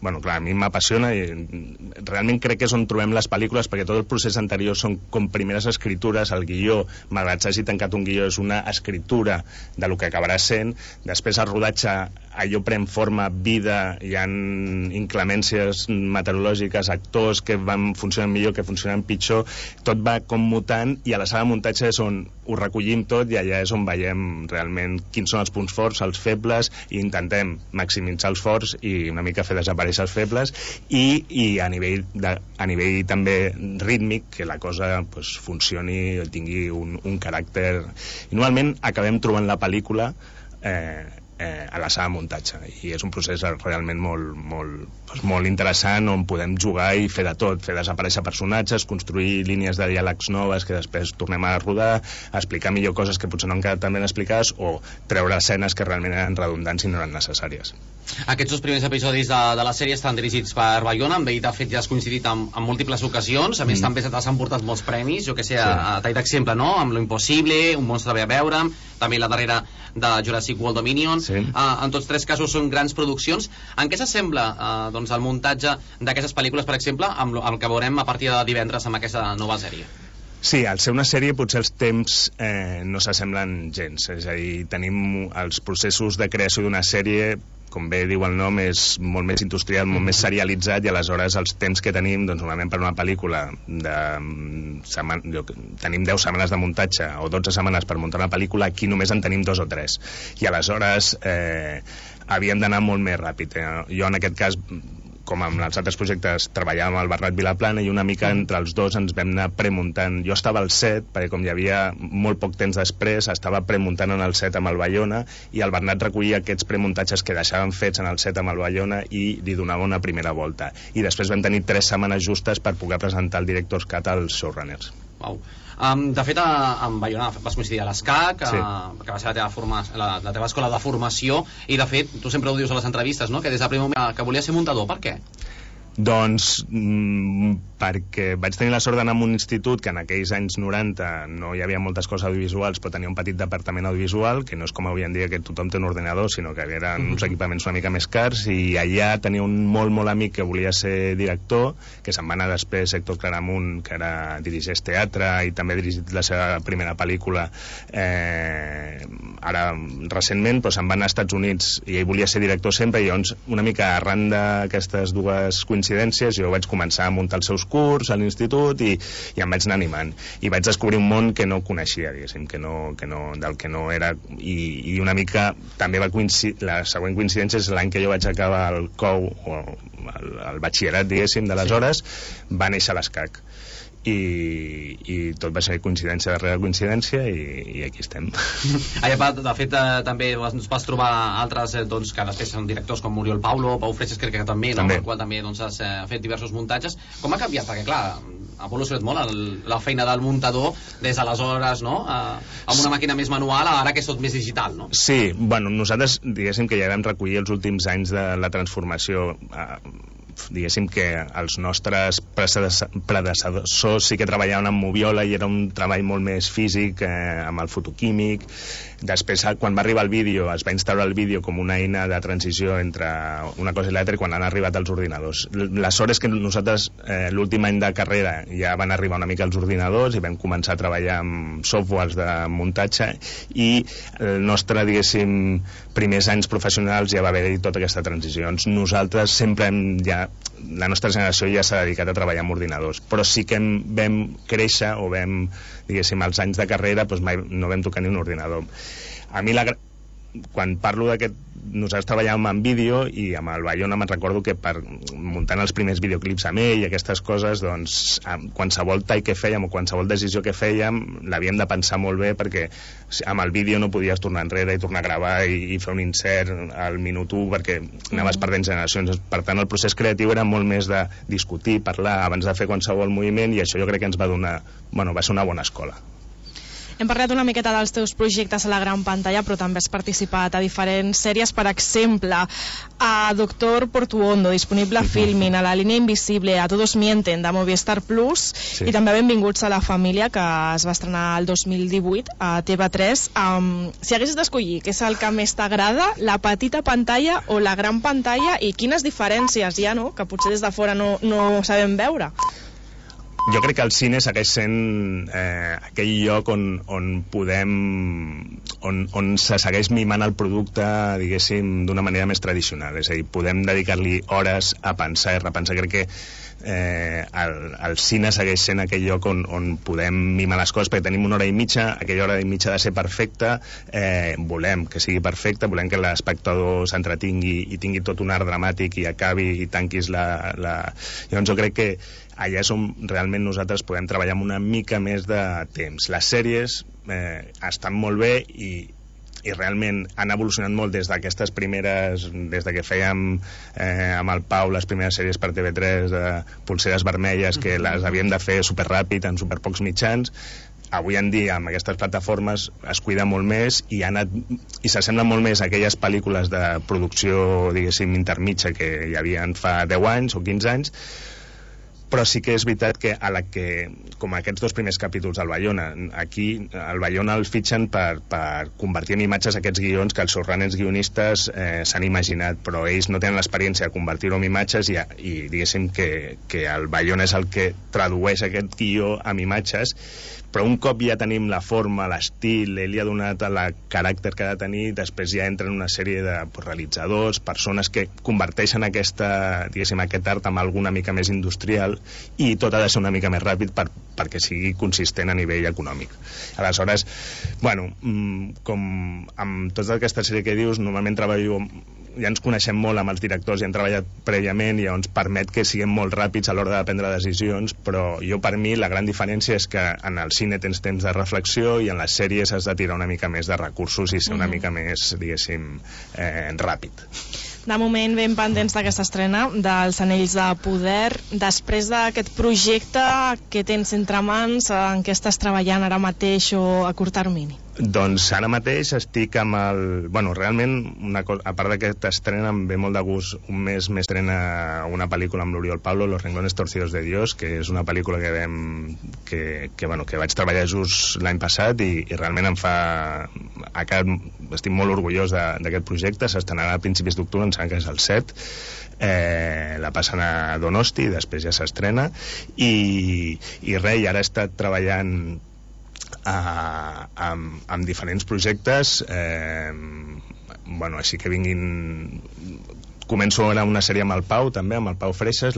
Speaker 16: bueno, clar, a mi m'apassiona i realment crec que és on trobem les pel·lícules, perquè tot el procés anterior són com primeres escritures, el guió, malgrat s'hagi tancat un guió, és una escritura de lo que acabarà sent, després el rodatge allò pren forma, vida, hi ha inclemències meteorològiques, actors que van funcionant millor, que funcionen pitjor, tot va com mutant, i a la sala de muntatge és on ho recollim tot i allà és on veiem realment quins són els punts forts, els febles, i intentem maximitzar els forts i una mica fer desaparèixer els febles, i, i a, nivell de, a nivell també rítmic, que la cosa pues, funcioni, tingui un, un caràcter... I normalment acabem trobant la pel·lícula eh, eh, a la sala de muntatge, i és un procés realment molt, molt, doncs molt interessant, on podem jugar i fer de tot, fer desaparèixer personatges, construir línies de diàlegs noves que després tornem a rodar, explicar millor coses que potser no han quedat tan ben explicades, o treure escenes que realment eren redundants i no eren necessàries.
Speaker 17: Aquests dos primers episodis de, de la sèrie estan dirigits per Bayona, amb ell de fet ja has coincidit en, en múltiples ocasions, a més mm. també t'has emportat molts premis, jo que sé, sí. a, a tall d'exemple, no? Amb Lo Impossible, Un monstre ve a veure'm, també la darrera de Jurassic World Dominion, sí. uh, en tots tres casos són grans produccions. En què s'assembla uh, doncs, el muntatge d'aquestes pel·lícules, per exemple, amb el que veurem a partir de divendres amb aquesta nova sèrie?
Speaker 16: Sí, al ser una sèrie potser els temps eh, no s'assemblen gens, és a dir, tenim els processos de creació d'una sèrie, com bé diu el nom, és molt més industrial, molt més serialitzat, i aleshores els temps que tenim, doncs normalment per una pel·lícula de setmana, tenim deu setmanes de muntatge o dotze setmanes per muntar una pel·lícula, aquí només en tenim dos o tres, i aleshores eh, havíem d'anar molt més ràpid. Eh? Jo en aquest cas, com amb els altres projectes, treballàvem al Bernat Vilaplana, i una mica entre els dos ens vam anar premuntant. Jo estava al set, perquè com hi havia molt poc temps després, estava premuntant en el set amb el Bayona, i el Bernat recollia aquests premuntatges que deixaven fets en el set amb el Bayona i li donava una primera volta. I després vam tenir tres setmanes justes per poder presentar el Director's Cut als showrunners.
Speaker 17: Wow. Um, de fet, a, amb Bayona vas coincidir a l'ESCAC, sí. que va ser la teva, forma, la, la teva escola de formació, i de fet, tu sempre ho dius a les entrevistes, no? Que des del primer moment que volies ser muntador. Per què?
Speaker 16: Doncs mm, perquè vaig tenir la sort d'anar a un institut que en aquells anys noranta no hi havia moltes coses audiovisuals, però tenia un petit departament audiovisual, que no és com avui en dia que tothom té un ordinador, sinó que eren uns equipaments una mica més cars, i allà tenia un molt molt amic que volia ser director, que se'n va anar després, Héctor Claramunt, que era dirigeix teatre i també ha dirigit la seva primera pel·lícula eh, ara recentment, però se'n va anar als Estats Units i ell volia ser director sempre, i llavors una mica arran d'aquestes dues coincidències jo vaig començar a muntar els seus curs a l'institut i, i em vaig anar animant, i vaig descobrir un món que no coneixia, diguéssim, que no, que no, del que no era, i, i una mica també va coincidir, la següent coincidència és l'any que jo vaig acabar el C O U o el, el batxillerat, diguéssim, d'aleshores, sí. Va néixer l'ESCAC. I, i tot va ser coincidència darrere coincidència, i, i aquí estem.
Speaker 17: Allà, de fet, eh, també ens vas trobar altres eh, doncs, que després són directors com Oriol Paulo, Pau Freixas, crec que també, també. No? El qual també doncs, has eh, fet diversos muntatges. Com ha canviat? Perquè clar, ha evolucionat molt el, la feina del muntador des d'aleshores, no? Eh, amb una màquina més manual, ara que és tot més digital, no?
Speaker 16: Sí, bueno, nosaltres diguéssim que ja vam recollir els últims anys de la transformació. eh, diguéssim que els nostres predecessors sí que treballaven amb moviola i era un treball molt més físic, eh, amb el fotoquímic. Després, quan va arribar el vídeo, es va instaurar el vídeo com una eina de transició entre una cosa i l'altra, quan han arribat els ordinadors. La sort és que nosaltres eh, l'últim any de carrera ja van arribar una mica els ordinadors i vam començar a treballar amb softwares de muntatge, i el nostre, diguéssim, primers anys professionals ja va haver-hi tota aquesta transició. Nosaltres sempre hem ja la nostra generació ja s'ha dedicat a treballar amb ordinadors, però sí que hem, vam créixer o vam, diguéssim, als anys de carrera doncs mai no vam tocar ni un ordinador. A mi la, quan parlo d'aquest, nosaltres treballàvem en vídeo, i amb el Bayona me'n recordo que per muntant els primers videoclips amb ell i aquestes coses, doncs qualsevol tall que fèiem o qualsevol decisió que fèiem l'havíem de pensar molt bé, perquè amb el vídeo no podies tornar enrere i tornar a gravar i, i fer un insert al minut u, perquè anaves perdent generacions. Per tant, el procés creatiu era molt més de discutir, parlar abans de fer qualsevol moviment, i això jo crec que ens va donar, bueno, va ser una bona escola.
Speaker 9: Hem parlat una miqueta dels teus projectes a la gran pantalla, però també has participat a diferents sèries, per exemple, a Doctor Portuondo, disponible a Filmin, a La línia invisible, a Todos mienten, de Movistar Plus, sí. I també Benvinguts a la família, que es va estrenar el dos mil divuit a T V tres. Um, si haguessis d'escollir, què és el que més t'agrada, la petita pantalla o la gran pantalla, i quines diferències hi ha, no?, que potser des de fora no, no sabem veure?
Speaker 16: Jo crec que el cine segueix sent eh, aquell lloc on, on podem on, on se segueix mimant el producte, diguéssim, d'una manera més tradicional, és a dir, podem dedicar-li hores a pensar i repensar. Crec que eh, el, el cine segueix sent aquell lloc on, on podem mimar les coses, perquè tenim una hora i mitja, aquella hora i mitja ha de ser perfecta, eh, volem que sigui perfecta, volem que l'espectador s'entretingui i tingui tot un art dramàtic i acabi i tanquis la... la... Llavors jo crec que allà és on realment nosaltres podem treballar amb una mica més de temps. Les sèries eh, estan molt bé i, i realment han evolucionat molt des d'aquestes primeres, des de que fèiem eh, amb el Pau les primeres sèries per T V tres de Polseres Vermelles, que les havíem de fer superràpid en superpocs mitjans. Avui en dia amb aquestes plataformes es cuida molt més i, ha anat, i s'assembla molt més a aquelles pel·lícules de producció, diguéssim, intermitja que hi havia fa deu anys o quinze anys, però sí que és veritat que a la que, com aquests dos primers capítols del Bayona, aquí el Bayona el fitxen per, per convertir en imatges aquests guions que els seus raners guionistes eh, s'han imaginat, però ells no tenen l'experiència de convertir-ho en imatges i, i diguéssim que, que el Bayona és el que tradueix aquest guió en imatges, però un cop ja tenim la forma, l'estil, ell li ha donat el caràcter que ha de tenir, després ja entren una sèrie de pues, realitzadors, persones que converteixen aquesta, diguéssim, aquest art en alguna mica més industrial, i tot ha de ser una mica més ràpid per, perquè sigui consistent a nivell econòmic. Aleshores, bueno, com amb tota aquesta sèrie que dius, normalment treballo, ja ens coneixem molt amb els directors i hem treballat prèviament i ens permet que siguem molt ràpids a l'hora de prendre decisions, però jo per mi la gran diferència és que en el cine tens temps de reflexió i en les sèries has de tirar una mica més de recursos i ser una mica més, diguéssim, eh, ràpid.
Speaker 9: De moment ben pendents d'aquesta estrena dels Anells de Poder. Després d'aquest projecte que tens entre mans, en què estàs treballant ara mateix o a curt termini?
Speaker 16: Doncs ara mateix estic amb el... Bueno, realment, una cosa, a part d'aquesta estrena, em ve molt de gust. Un mes m'estrena una pel·lícula amb l'Oriol Pablo, Los renglones torcidos de Dios, que és una pel·lícula que vam... que, que, bueno, que vaig treballar just l'any passat i, i realment em fa... Estic molt orgullós d'aquest projecte. S'estrenarà a principis d'octubre, em sembla que és el set. Eh, la passen a Donosti i després ja s'estrena. I, i res, i ara he estat treballant Uh, amb, amb diferents projectes, eh, bueno, així que vinguin... Començo ara una sèrie amb el Pau, també, amb el Pau Freixas.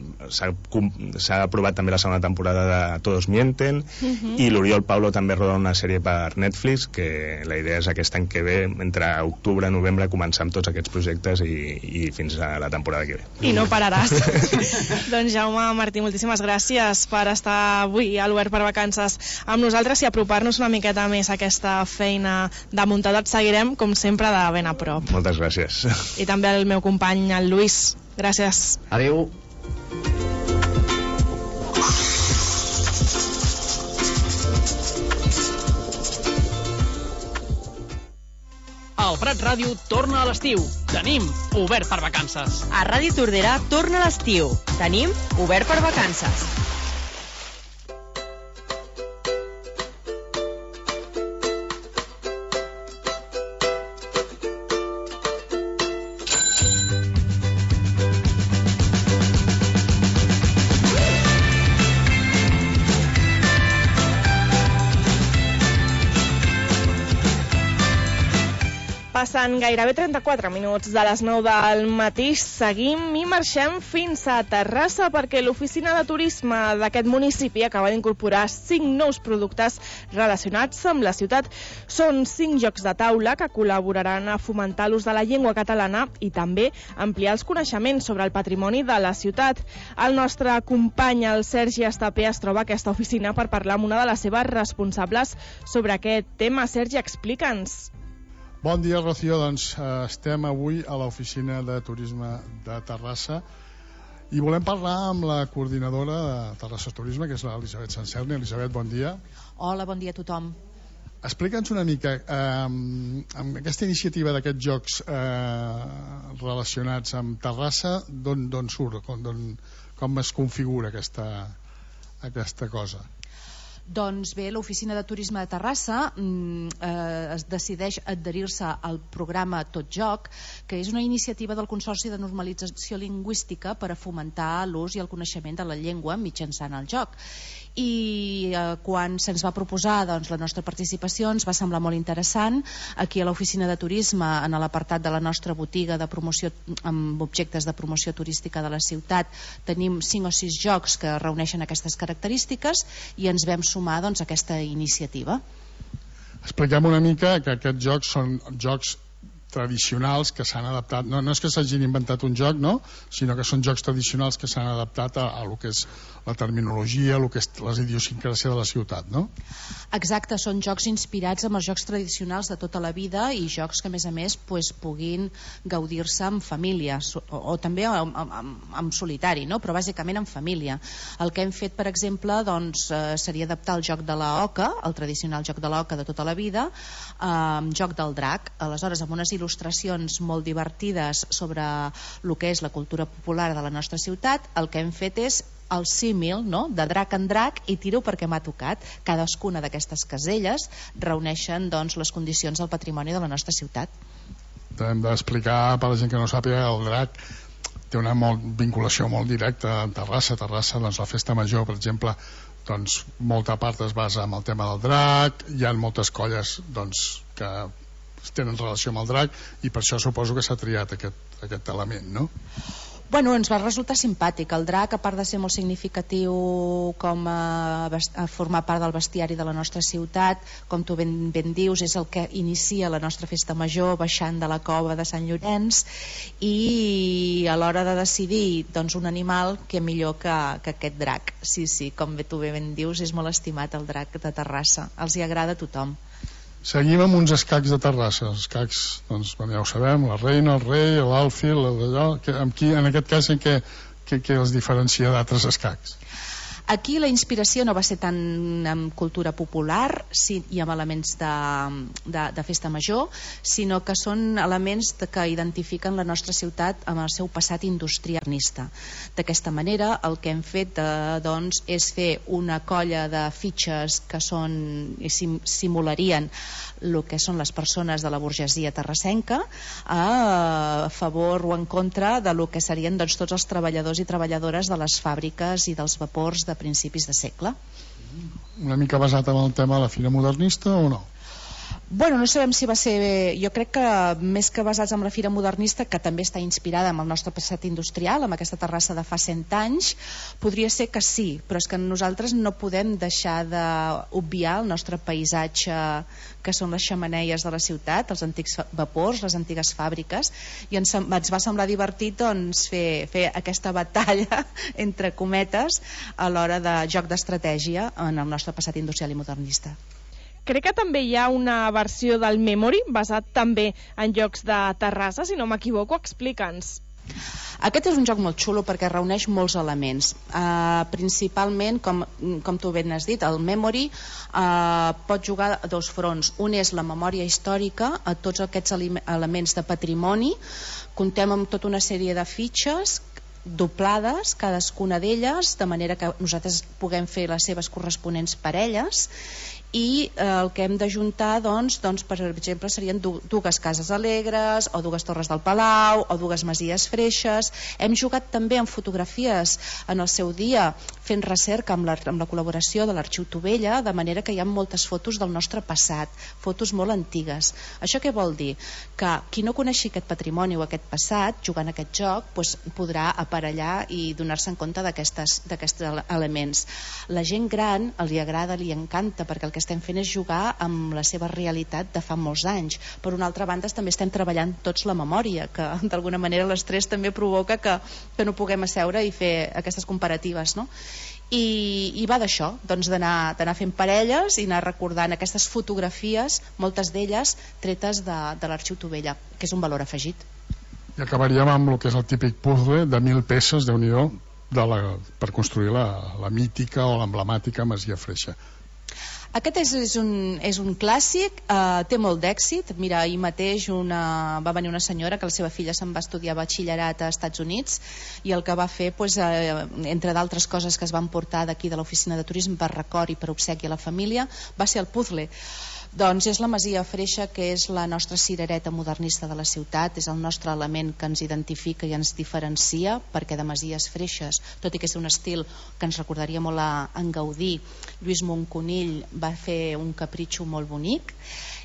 Speaker 16: S'ha aprovat també la segona temporada de Todos mienten, uh-huh. I l'Oriol Pablo també roda una sèrie per Netflix, que la idea és aquest any que ve, entre octubre i novembre, començar amb tots aquests projectes i, i fins a la temporada que ve.
Speaker 9: I no pararàs. Doncs Jaume Martí, moltíssimes gràcies per estar avui a l'Obert per Vacances amb nosaltres i apropar-nos una miqueta més a aquesta feina de muntada. Et seguirem, com sempre, de ben a prop.
Speaker 16: Moltes gràcies.
Speaker 9: I també el meu company, el Lluís. Gràcies.
Speaker 17: Adéu.
Speaker 18: El Prat Ràdio torna a l'estiu. Tenim Obert per Vacances.
Speaker 19: A Ràdio Tordera torna a l'estiu. Tenim Obert per Vacances.
Speaker 9: Passen gairebé trenta-quatre minuts de les nou del matí, seguim i marxem fins a Terrassa perquè l'oficina de turisme d'aquest municipi acaba d'incorporar cinc nous productes relacionats amb la ciutat. Són cinc jocs de taula que col·laboraran a fomentar l'ús de la llengua catalana i també ampliar els coneixements sobre el patrimoni de la ciutat. El nostre company, el Sergi Estapé, es troba a aquesta oficina per parlar amb una de les seves responsables sobre aquest tema. Sergi, explica'ns.
Speaker 20: Bon dia, Rocío. Doncs eh, estem avui a l'oficina de turisme de Terrassa i volem parlar amb la coordinadora de Terrassa Turisme, que és l'Elisabet Sancerni. Elisabet, bon dia.
Speaker 21: Hola, bon dia a tothom.
Speaker 20: Explica'ns una mica, eh, amb aquesta iniciativa d'aquests jocs eh, relacionats amb Terrassa, d'on surt, com, com es configura aquesta, aquesta cosa?
Speaker 21: Doncs bé, l'Oficina de Turisme de Terrassa eh, es decideix adherir-se al programa Tot Joc, que és una iniciativa del Consorci de Normalització Lingüística per a fomentar l'ús i el coneixement de la llengua mitjançant el joc. I eh, quan se'ns va proposar doncs, la nostra participació ens va semblar molt interessant. Aquí a l'Oficina de Turisme, en l'apartat de la nostra botiga de promoció amb objectes de promoció turística de la ciutat, tenim cinc o sis jocs que reuneixen aquestes característiques i ens vam sumar doncs, a aquesta iniciativa.
Speaker 20: Expliquem una mica que aquests jocs són jocs tradicionals que s'han adaptat, no, no és que s'hagin inventat un joc, no? Sinó que són jocs tradicionals que s'han adaptat a, a lo que és la terminologia, el que és les idiosincràsia de la ciutat, no?
Speaker 21: Exacte, són jocs inspirats en els jocs tradicionals de tota la vida i jocs que a més a més pues, puguin gaudir-se en família o, o també en, en, en solitari, no? Però bàsicament en família. El que hem fet, per exemple, doncs, eh, seria adaptar el joc de la oca, el tradicional joc de la oca de tota la vida, amb eh, joc del drac, aleshores amb unes il·lustracions molt divertides sobre el que és la cultura popular de la nostra ciutat. El que hem fet és el símil, no?, de drac en drac i tiro perquè m'ha tocat. Cadascuna d'aquestes caselles reuneixen doncs, les condicions del patrimoni de la nostra ciutat.
Speaker 20: Hem d'explicar per la gent que no sàpiga, el drac té una molt, vinculació molt directa a Terrassa. Terrassa, doncs, la festa major, per exemple, doncs, molta part es basa en el tema del drac. Hi ha moltes colles doncs, que tenen relació amb el drac i per això suposo que s'ha triat aquest, aquest element, no?
Speaker 21: Bueno, ens va resultar simpàtic. El drac, a part de ser molt significatiu com a, a formar part del bestiari de la nostra ciutat, com tu ben, ben dius, és el que inicia la nostra festa major baixant de la cova de Sant Llorenç, i a l'hora de decidir doncs, un animal, que millor que, que aquest drac. Sí, sí, com tu ben dius, és molt estimat el drac de Terrassa. Els hi agrada a tothom.
Speaker 20: Seguim amb uns escacs de Terrassa. Els escacs, doncs, ja ho sabem, la reina, el rei, l'alfil, allò, que, amb qui, en aquest cas, en què, què, què els diferencia d'altres escacs?
Speaker 21: Aquí la inspiració no va ser tant en cultura popular sí, i amb elements de, de, de festa major, sinó que són elements de, que identifiquen la nostra ciutat amb el seu passat industrialista. D'aquesta manera, el que hem fet eh, doncs, és fer una colla de fitxes que són, sim, simularien el que són les persones de la burgesia terrassenca a favor o en contra de lo que serien doncs, tots els treballadors i treballadores de les fàbriques i dels vapors de principis de segle.
Speaker 20: Una mica basat en el tema de la fira modernista o no?
Speaker 21: Bueno, no sabem si va ser... Jo crec que més que basats en la fira modernista, que també està inspirada en el nostre passat industrial, amb aquesta Terrassa de fa cent anys, podria ser que sí, però és que nosaltres no podem deixar d'obviar el nostre paisatge, que són les xemeneies de la ciutat, els antics vapors, les antigues fàbriques, i ens, ens va semblar divertit doncs, fer, fer aquesta batalla, entre cometes, a l'hora de joc d'estratègia en el nostre passat industrial i modernista.
Speaker 9: Crec que també hi ha una versió del Memory basat també en jocs de Terrassa, si no m'equivoco, explica'ns.
Speaker 21: Aquest és un joc molt xulo perquè reuneix molts elements. Uh, principalment, com, com tu ben has dit, el Memory uh, pot jugar a dos fronts. Un és la memòria històrica, a tots aquests elements de patrimoni. Comptem amb tota una sèrie de fitxes doblades, cadascuna d'elles, de manera que nosaltres puguem fer les seves corresponents parelles, i eh, el que hem d'ajuntar doncs, doncs, per exemple serien dues cases alegres o dues torres del Palau o dues masies freixes. Hem jugat també amb fotografies en el seu dia fent recerca amb la, amb la col·laboració de l'Arxiu Tovella, de manera que hi ha moltes fotos del nostre passat, fotos molt antigues. Això què vol dir? Que qui no coneixi aquest patrimoni o aquest passat, jugant a aquest joc, doncs, podrà aparellar i donar-se en compte d'aquests elements. La gent gran li agrada, li encanta, perquè el que estem fent és jugar amb la seva realitat de fa molts anys. Per una altra banda, també estem treballant tots la memòria, que d'alguna manera l'estrès també provoca que, que no puguem asseure i fer aquestes comparatives, no? I, i va d'això, doncs d'anar fent parelles i anar recordant aquestes fotografies, moltes d'elles tretes de, de l'Arxiu Tovella, que és un valor afegit.
Speaker 20: I acabaríem amb el que és el típic puzzle de mil peces, Déu-n'hi-do, de la, per construir la, la mítica o l'emblemàtica Masia Freixa.
Speaker 21: Aquest és, és, un, és un clàssic, eh, té molt d'èxit. Mira, ahir mateix una, va venir una senyora que la seva filla se'n va estudiar batxillerat a Estats Units i el que va fer, pues, eh, entre d'altres coses que es van portar d'aquí de l'oficina de turisme per record i per obsequi a la família, va ser el puzzle. Doncs és la Masia Freixa, que és la nostra cirereta modernista de la ciutat, és el nostre element que ens identifica i ens diferencia, perquè de Masies Freixes, tot i que és un estil que ens recordaria molt a en Gaudí, Lluís Monconill va fer un capritxo molt bonic,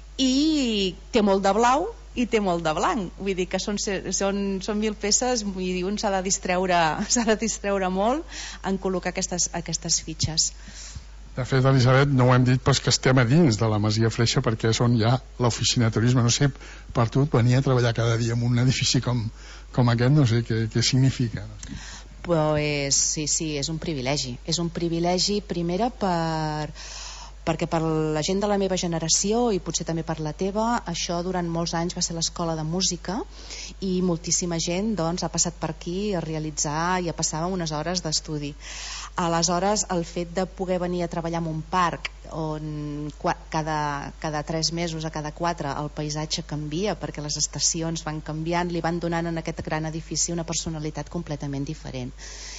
Speaker 21: i té molt de blau i té molt de blanc, vull dir que són, són, són mil peces, vull dir, un s'ha de distreure, s'ha de distreure molt en col·locar aquestes, aquestes fitxes.
Speaker 20: De fet, Elisabet, no ho hem dit, però és que estem a dins de la Masia Freixa, perquè és on hi ha l'oficina de turisme. No sé, per tu, venir a treballar cada dia en un edifici com, com aquest, no sé què, què significa.
Speaker 21: Pues, sí, sí, és un privilegi. És un privilegi, primera, per... perquè per la gent de la meva generació i potser també per la teva, això durant molts anys va ser l'escola de música i moltíssima gent, doncs, ha passat per aquí a realitzar i a passar unes hores d'estudi. Aleshores, el fet de poder venir a treballar en un parc on cada, cada tres mesos a cada quatre el paisatge canvia perquè les estacions van canviant, li van donant en aquest gran edifici una personalitat completament diferent.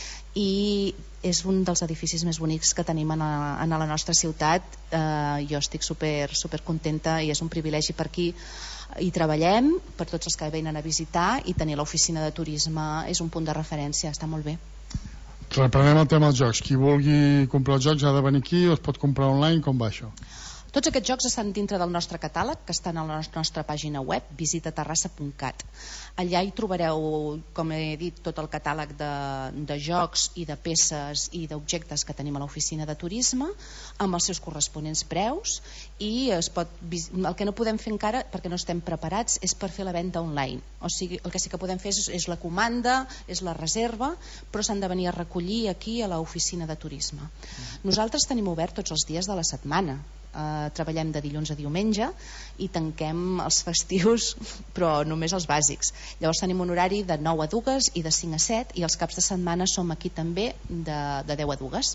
Speaker 21: I és un dels edificis més bonics que tenim en la, en la nostra ciutat. Eh, jo estic super, super contenta i és un privilegi per aquí. Hi treballem, per tots els que venen a visitar, i tenir l'oficina de turisme és un punt de referència, està molt bé.
Speaker 20: Reprenem el tema dels jocs. Qui vulgui comprar els jocs ha de venir aquí o es pot comprar online? Com va això?
Speaker 21: Tots aquests jocs estan dintre del nostre catàleg, que estan a la nostra pàgina web, visita terrassa punt cat. Allà hi trobareu, com he dit, tot el catàleg de, de jocs i de peces i d'objectes que tenim a l'oficina de turisme, amb els seus corresponents preus, i es pot, el que no podem fer encara, perquè no estem preparats, és per fer la venda online. O sigui, el que sí que podem fer és, és la comanda, és la reserva, però s'han de venir a recollir aquí a l'oficina de turisme. Nosaltres tenim obert tots els dies de la setmana. Uh, treballem de dilluns a diumenge i tanquem els festius, però només els bàsics. Llavors tenim un horari de nou a dues i de cinc a set, i els caps de setmana som aquí també de, de deu a dues.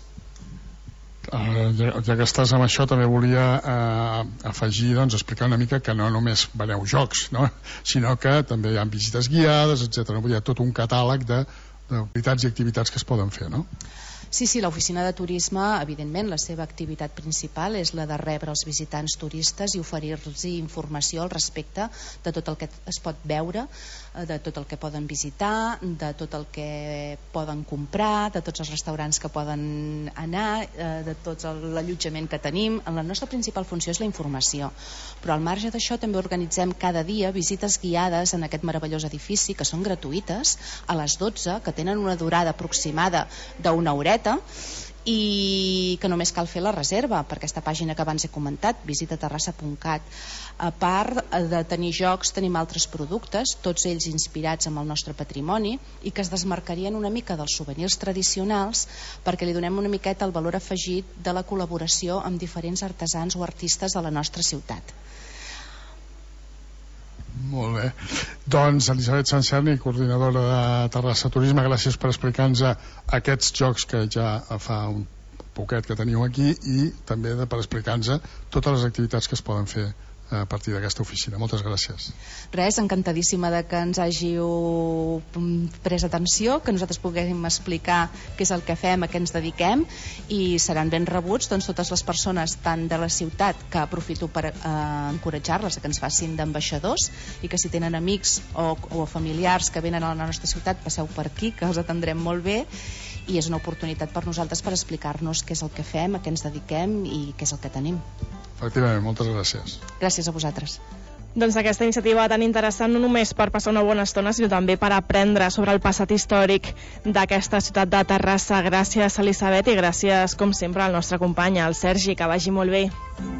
Speaker 20: Uh, ja, ja que estàs amb això, també volia uh, afegir, doncs, explicar una mica que no només veneu jocs, no? Sinó que també hi ha visites guiades, etcètera. Hi ha tot un catàleg de, de activitats i activitats que es poden fer, no?
Speaker 21: Sí, sí, l'oficina de turisme, evidentment, la seva activitat principal és la de rebre els visitants turistes i oferir-los informació al respecte de tot el que es pot veure, de tot el que poden visitar, de tot el que poden comprar, de tots els restaurants que poden anar, de tot l'allotjament que tenim. La nostra principal funció és la informació, però al marge d'això també organitzem cada dia visites guiades en aquest meravellós edifici, que són gratuïtes, a les dotze, que tenen una durada aproximada d'una horeta, i que només cal fer la reserva per aquesta pàgina que abans he comentat, visita terrassa punt cat. A part de tenir jocs, tenim altres productes, tots ells inspirats en el nostre patrimoni i que es desmarcarien una mica dels souvenirs tradicionals, perquè li donem una miqueta el valor afegit de la col·laboració amb diferents artesans o artistes de la nostra ciutat.
Speaker 20: Molt bé. Doncs Elisabet Sancerni, coordinadora de Terrassa Turisme, gràcies per explicar-nos aquests jocs que ja fa un poquet que teniu aquí, i també per explicar-nos totes les activitats que es poden fer a partir d'aquesta oficina. Moltes gràcies.
Speaker 21: Res, encantadíssima de que ens hàgiu pres atenció, que nosaltres puguem explicar què és el que fem, a què ens dediquem, i seran ben rebuts, doncs, totes les persones tant de la ciutat, que aprofito per eh, encoratjar-les a que ens facin d'ambaixadors, i que si tenen amics o, o familiars que venen a la nostra ciutat, passeu per aquí, que els atendrem molt bé, i és una oportunitat per nosaltres per explicar-nos què és el que fem, a què ens dediquem i què és el que tenim.
Speaker 20: Efectivament, moltes gràcies.
Speaker 21: Gràcies a vosaltres.
Speaker 9: Doncs aquesta iniciativa tan interessant no només per passar una bona estona, sinó també per aprendre sobre el passat històric d'aquesta ciutat de Terrassa. Gràcies, Elisabet, i gràcies, com sempre, al nostre company, al Sergi, que vagi molt bé.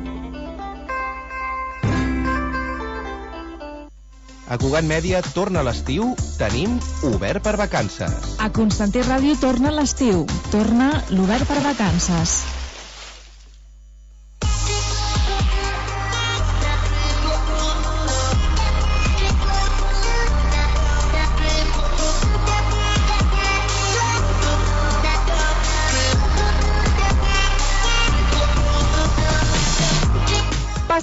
Speaker 3: A Cugat Mèdia torna l'estiu, tenim Obert per Vacances.
Speaker 1: A Constantí Ràdio torna l'estiu, torna l'Obert per Vacances.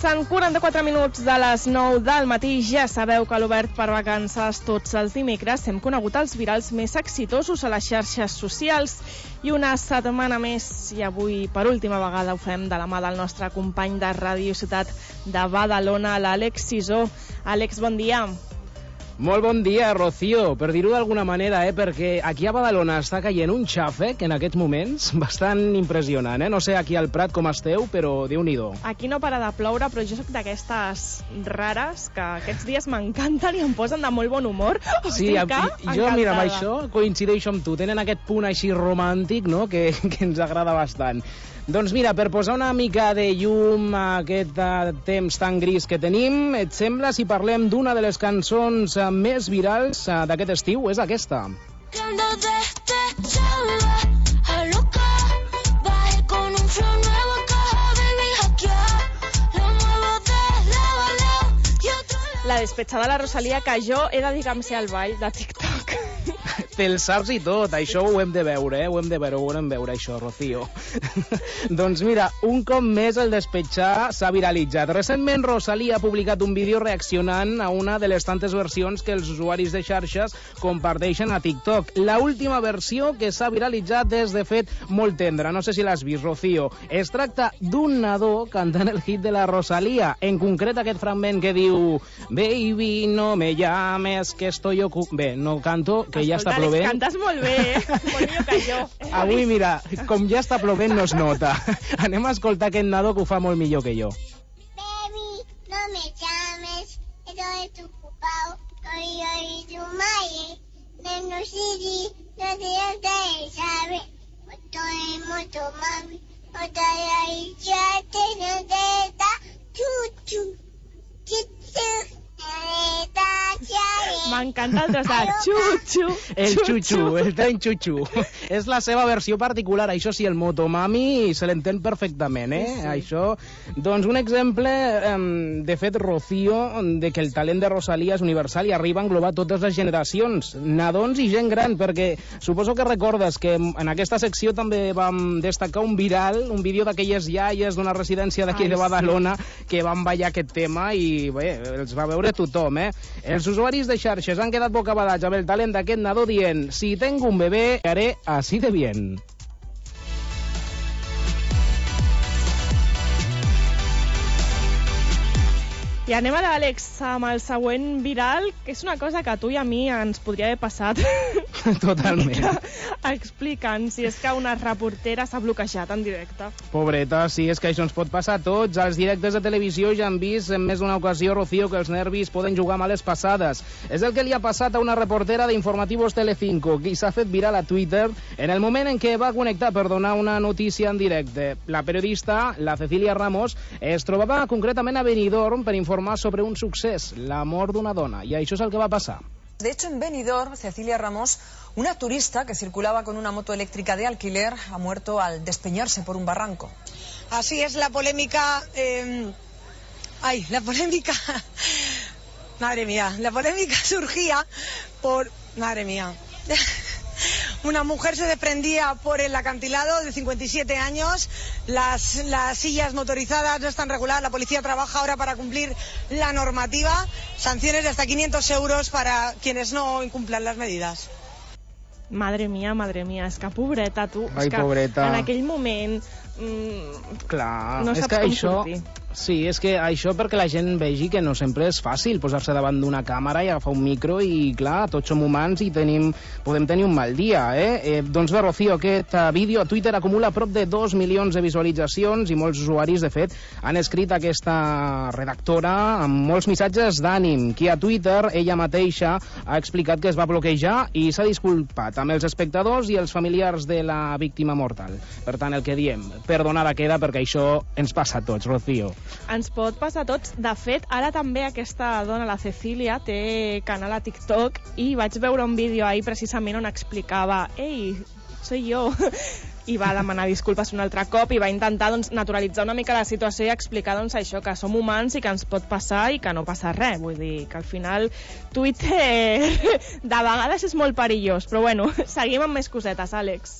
Speaker 9: Passen quaranta-quatre minuts de les nou del matí. Ja sabeu que a l'Obert per Vacances tots els dimecres hem conegut els virals més exitosos a les xarxes socials. I una setmana més, i avui per última vegada ho fem de la mà del nostre company de Ràdio Ciutat de Badalona, l'Àlex Sisó. Àlex, bon dia.
Speaker 5: Molt bon dia, Rocío, per dir-ho d'alguna manera, eh, perquè aquí a Badalona està caient un xàfec en aquests moments bastant impressionant, eh? No sé aquí al Prat com esteu, però Déu-n'hi-do.
Speaker 9: Aquí no para de ploure, però jo sóc d'aquestes rares que aquests dies m'encanten i em posen de molt bon humor.
Speaker 5: Sí, a, jo, mira, amb això coincideixo amb tu. Tenen aquest punt així romàntic, no?, que, que ens agrada bastant. Doncs mira, per posar una mica de llum a aquest uh, temps tan gris que tenim, et sembla si parlem d'una de les cançons uh, més virals uh, d'aquest estiu? És aquesta.
Speaker 9: La despetxada de la Rosalía, que jo he de dir que em sé el ball de TikTok.
Speaker 5: Te'l saps i tot, això ho hem de veure, eh? Ho hem de veure, ho hem de veure, això, Rocío. Doncs mira, un cop més el despetxar s'ha viralitzat. Recentment, Rosalía ha publicat un vídeo reaccionant a una de les tantes versions que els usuaris de xarxes comparteixen a TikTok. La última versió que s'ha viralitzat és, de fet, molt tendra. No sé si l'has vist, Rocío. Es tracta d'un nadó cantant el hit de la Rosalía. En concret, aquest fragment que diu Baby, no me llames, que estoy ocupado... Bé, no canto, que ja està plovent.
Speaker 9: Cantes molt bé, eh? Molt millor que jo.
Speaker 5: Avui, mira, com ja està plovent no es nota. Anem a escoltar aquest nadó que ho fa molt millor que jo.
Speaker 22: Baby, no me llames, estoy ocupado, soy tu madre. Menos Siri, no te sabe, estoy mucho mami, otra y ya te no te da chuchu, chuchu.
Speaker 9: M'encanta el traçat. Xuxu.
Speaker 5: El xuxu, el tren xuxu. És la seva versió particular. Això sí, el Motomami se l'entén perfectament, eh? Sí. Això, doncs un exemple, de fet, Rocío, de que el talent de Rosalía és universal i arriba a englobar totes les generacions, nadons i gent gran, perquè suposo que recordes que en aquesta secció també vam destacar un viral, un vídeo d'aquelles iaies d'una residència d'aquí de Badalona que van ballar aquest tema i bé, els va veure tothom, eh? Els usuaris de xarxes han quedat bocabadats amb el talent d'aquest nadó dient si tengo un bebé, haré así de bien.
Speaker 9: I anem ara, Àlex, amb el següent viral, que és una cosa que a tu i a mi ens podria haver passat.
Speaker 5: Totalment.
Speaker 9: Explica'ns si és que una reportera s'ha bloquejat en directe.
Speaker 5: Pobreta, sí, és que això ens pot passar a tots. Els directes de televisió ja han vist en més d'una ocasió, Rocío, que els nervis poden jugar males passades. És el que li ha passat a una reportera d'Informativos Telecinco, qui s'ha fet viral a Twitter en el moment en què va connectar per donar una notícia en directe. La periodista, la Cecilia Ramos, es trobava concretament a Benidorm per informar sobre un succés, la mort d'una dona, y això és el que va pasar.
Speaker 23: De hecho, en Benidorm, Cecilia Ramos, una turista que circulaba con una moto eléctrica de alquiler, ha muerto al despeñarse por un barranco.
Speaker 24: Así es, la polémica... Eh... Ay, la polémica... Madre mía, la polémica surgía por... Madre mía... Una mujer se desprendía por el acantilado de cincuenta y siete años. Las, las sillas motorizadas no están reguladas. La policía trabaja ahora para cumplir la normativa. Sanciones de hasta quinientos euros para quienes no incumplan las medidas.
Speaker 9: Madre mía, madre mía, és que pobreta, tu.
Speaker 5: Ai,
Speaker 9: és que
Speaker 5: pobreta.
Speaker 9: En aquell moment... Mm,
Speaker 5: Clar,
Speaker 9: no
Speaker 5: és
Speaker 9: saps
Speaker 5: que
Speaker 9: com
Speaker 5: això...
Speaker 9: sortir.
Speaker 5: Sí, és que això perquè la gent vegi que no sempre és fàcil posar-se davant d'una càmera i agafar un micro i, clar, tots som humans i tenim, podem tenir un mal dia, eh? eh doncs bé, Rocío, aquest uh, vídeo a Twitter acumula prop de dos milions de visualitzacions i molts usuaris, de fet, han escrit a aquesta redactora amb molts missatges d'ànim, qui a Twitter, ella mateixa, ha explicat que es va bloquejar i s'ha disculpat amb els espectadors i els familiars de la víctima mortal. Per tant, el que diem, perdonada queda perquè això ens passa a tots, Rocío.
Speaker 9: Ens pot passar a tots. De fet, ara també aquesta dona, la Cecília, té canal a TikTok i vaig veure un vídeo ahir precisament on explicava «Ei, soy yo», i va demanar disculpes un altre cop i va intentar doncs, naturalitzar una mica la situació i explicar doncs, això, que som humans i que ens pot passar i que no passa res. Vull dir que al final Twitter de vegades és molt perillós, però bueno, seguim amb més cosetes, Àlex.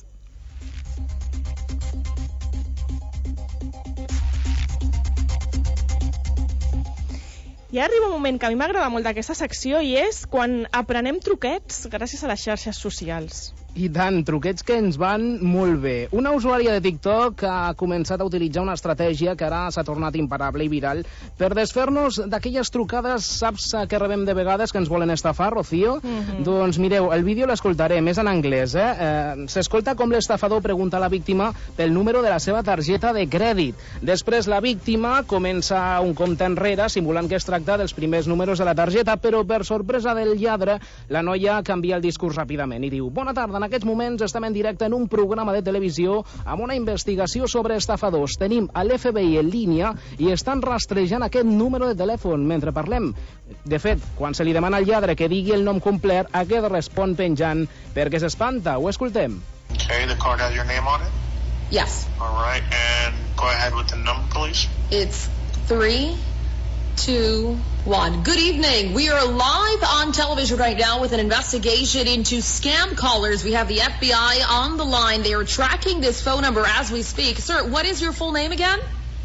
Speaker 9: I arriba un moment que a mi m'agrada molt d'aquesta secció i és quan aprenem truquets gràcies a les xarxes socials.
Speaker 5: I tant, truquets que ens van molt bé. Una usuària de TikTok ha començat a utilitzar una estratègia que ara s'ha tornat imparable i viral per desfer-nos d'aquelles trucades, saps que rebem de vegades que ens volen estafar, Rocío? Mm-hmm. Doncs mireu, el vídeo l'escoltarem, és en anglès, eh? eh S'escolta com l'estafador pregunta a la víctima pel número de la seva targeta de crèdit. Després la víctima comença un compte enrere simulant que es tracta dels primers números de la targeta, però per sorpresa del lladre, la noia canvia el discurs ràpidament i diu: bona tarda, en aquests moments estem en directe en un programa de televisió amb una investigació sobre estafadors. Tenim a l'F B I en línia i estan rastrejant aquest número de telèfon mentre parlem. De fet, quan se li demana al lladre que digui el nom complet, aquest respon penjant perquè s'espanta. Ho escoltem.
Speaker 2: Okay, the card has your name on it?
Speaker 4: Yes.
Speaker 2: All right, and go ahead with the number, please.
Speaker 4: It's three, two, one. Good evening. We are live on television right now with an investigation into scam callers. We have the F B I on the line. They are tracking this phone number as we speak. Sir, what is your full name again?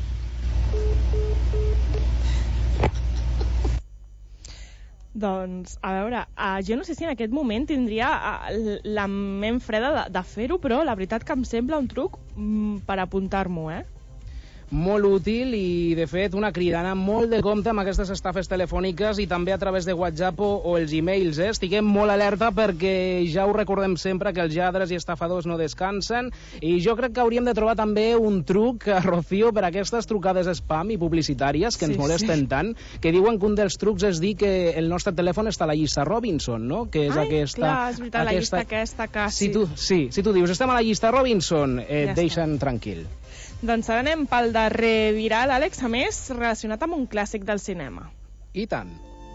Speaker 9: Doncs, a veure, uh, jo no sé si en aquest moment tindria uh, la ment freda de, de fer-ho, però la veritat que em sembla un truc mm, per apuntar-m'ho, eh?
Speaker 5: Molt útil i, de fet, una crida. Anar molt de compte amb aquestes estafes telefòniques i també a través de WhatsApp o, o els e-mails. Eh? Estiguem molt alerta perquè ja ho recordem sempre que els lladres i estafadors no descansen i jo crec que hauríem de trobar també un truc, Rocío, per a aquestes trucades spam i publicitàries que ens sí, molesten sí. tant, que diuen que un dels trucs és dir que el nostre telèfon està a la llista Robinson, no? Que és
Speaker 9: Ai,
Speaker 5: aquesta,
Speaker 9: clar, és veritat, aquesta... la llista aquesta que
Speaker 5: si tu, sí, si tu dius estem a la llista Robinson, eh, ja deixen està. Tranquil.
Speaker 9: Doncs ara anem pel darrer viral, Àlex, a més, relacionat amb un clàssic del cinema.
Speaker 5: I tant.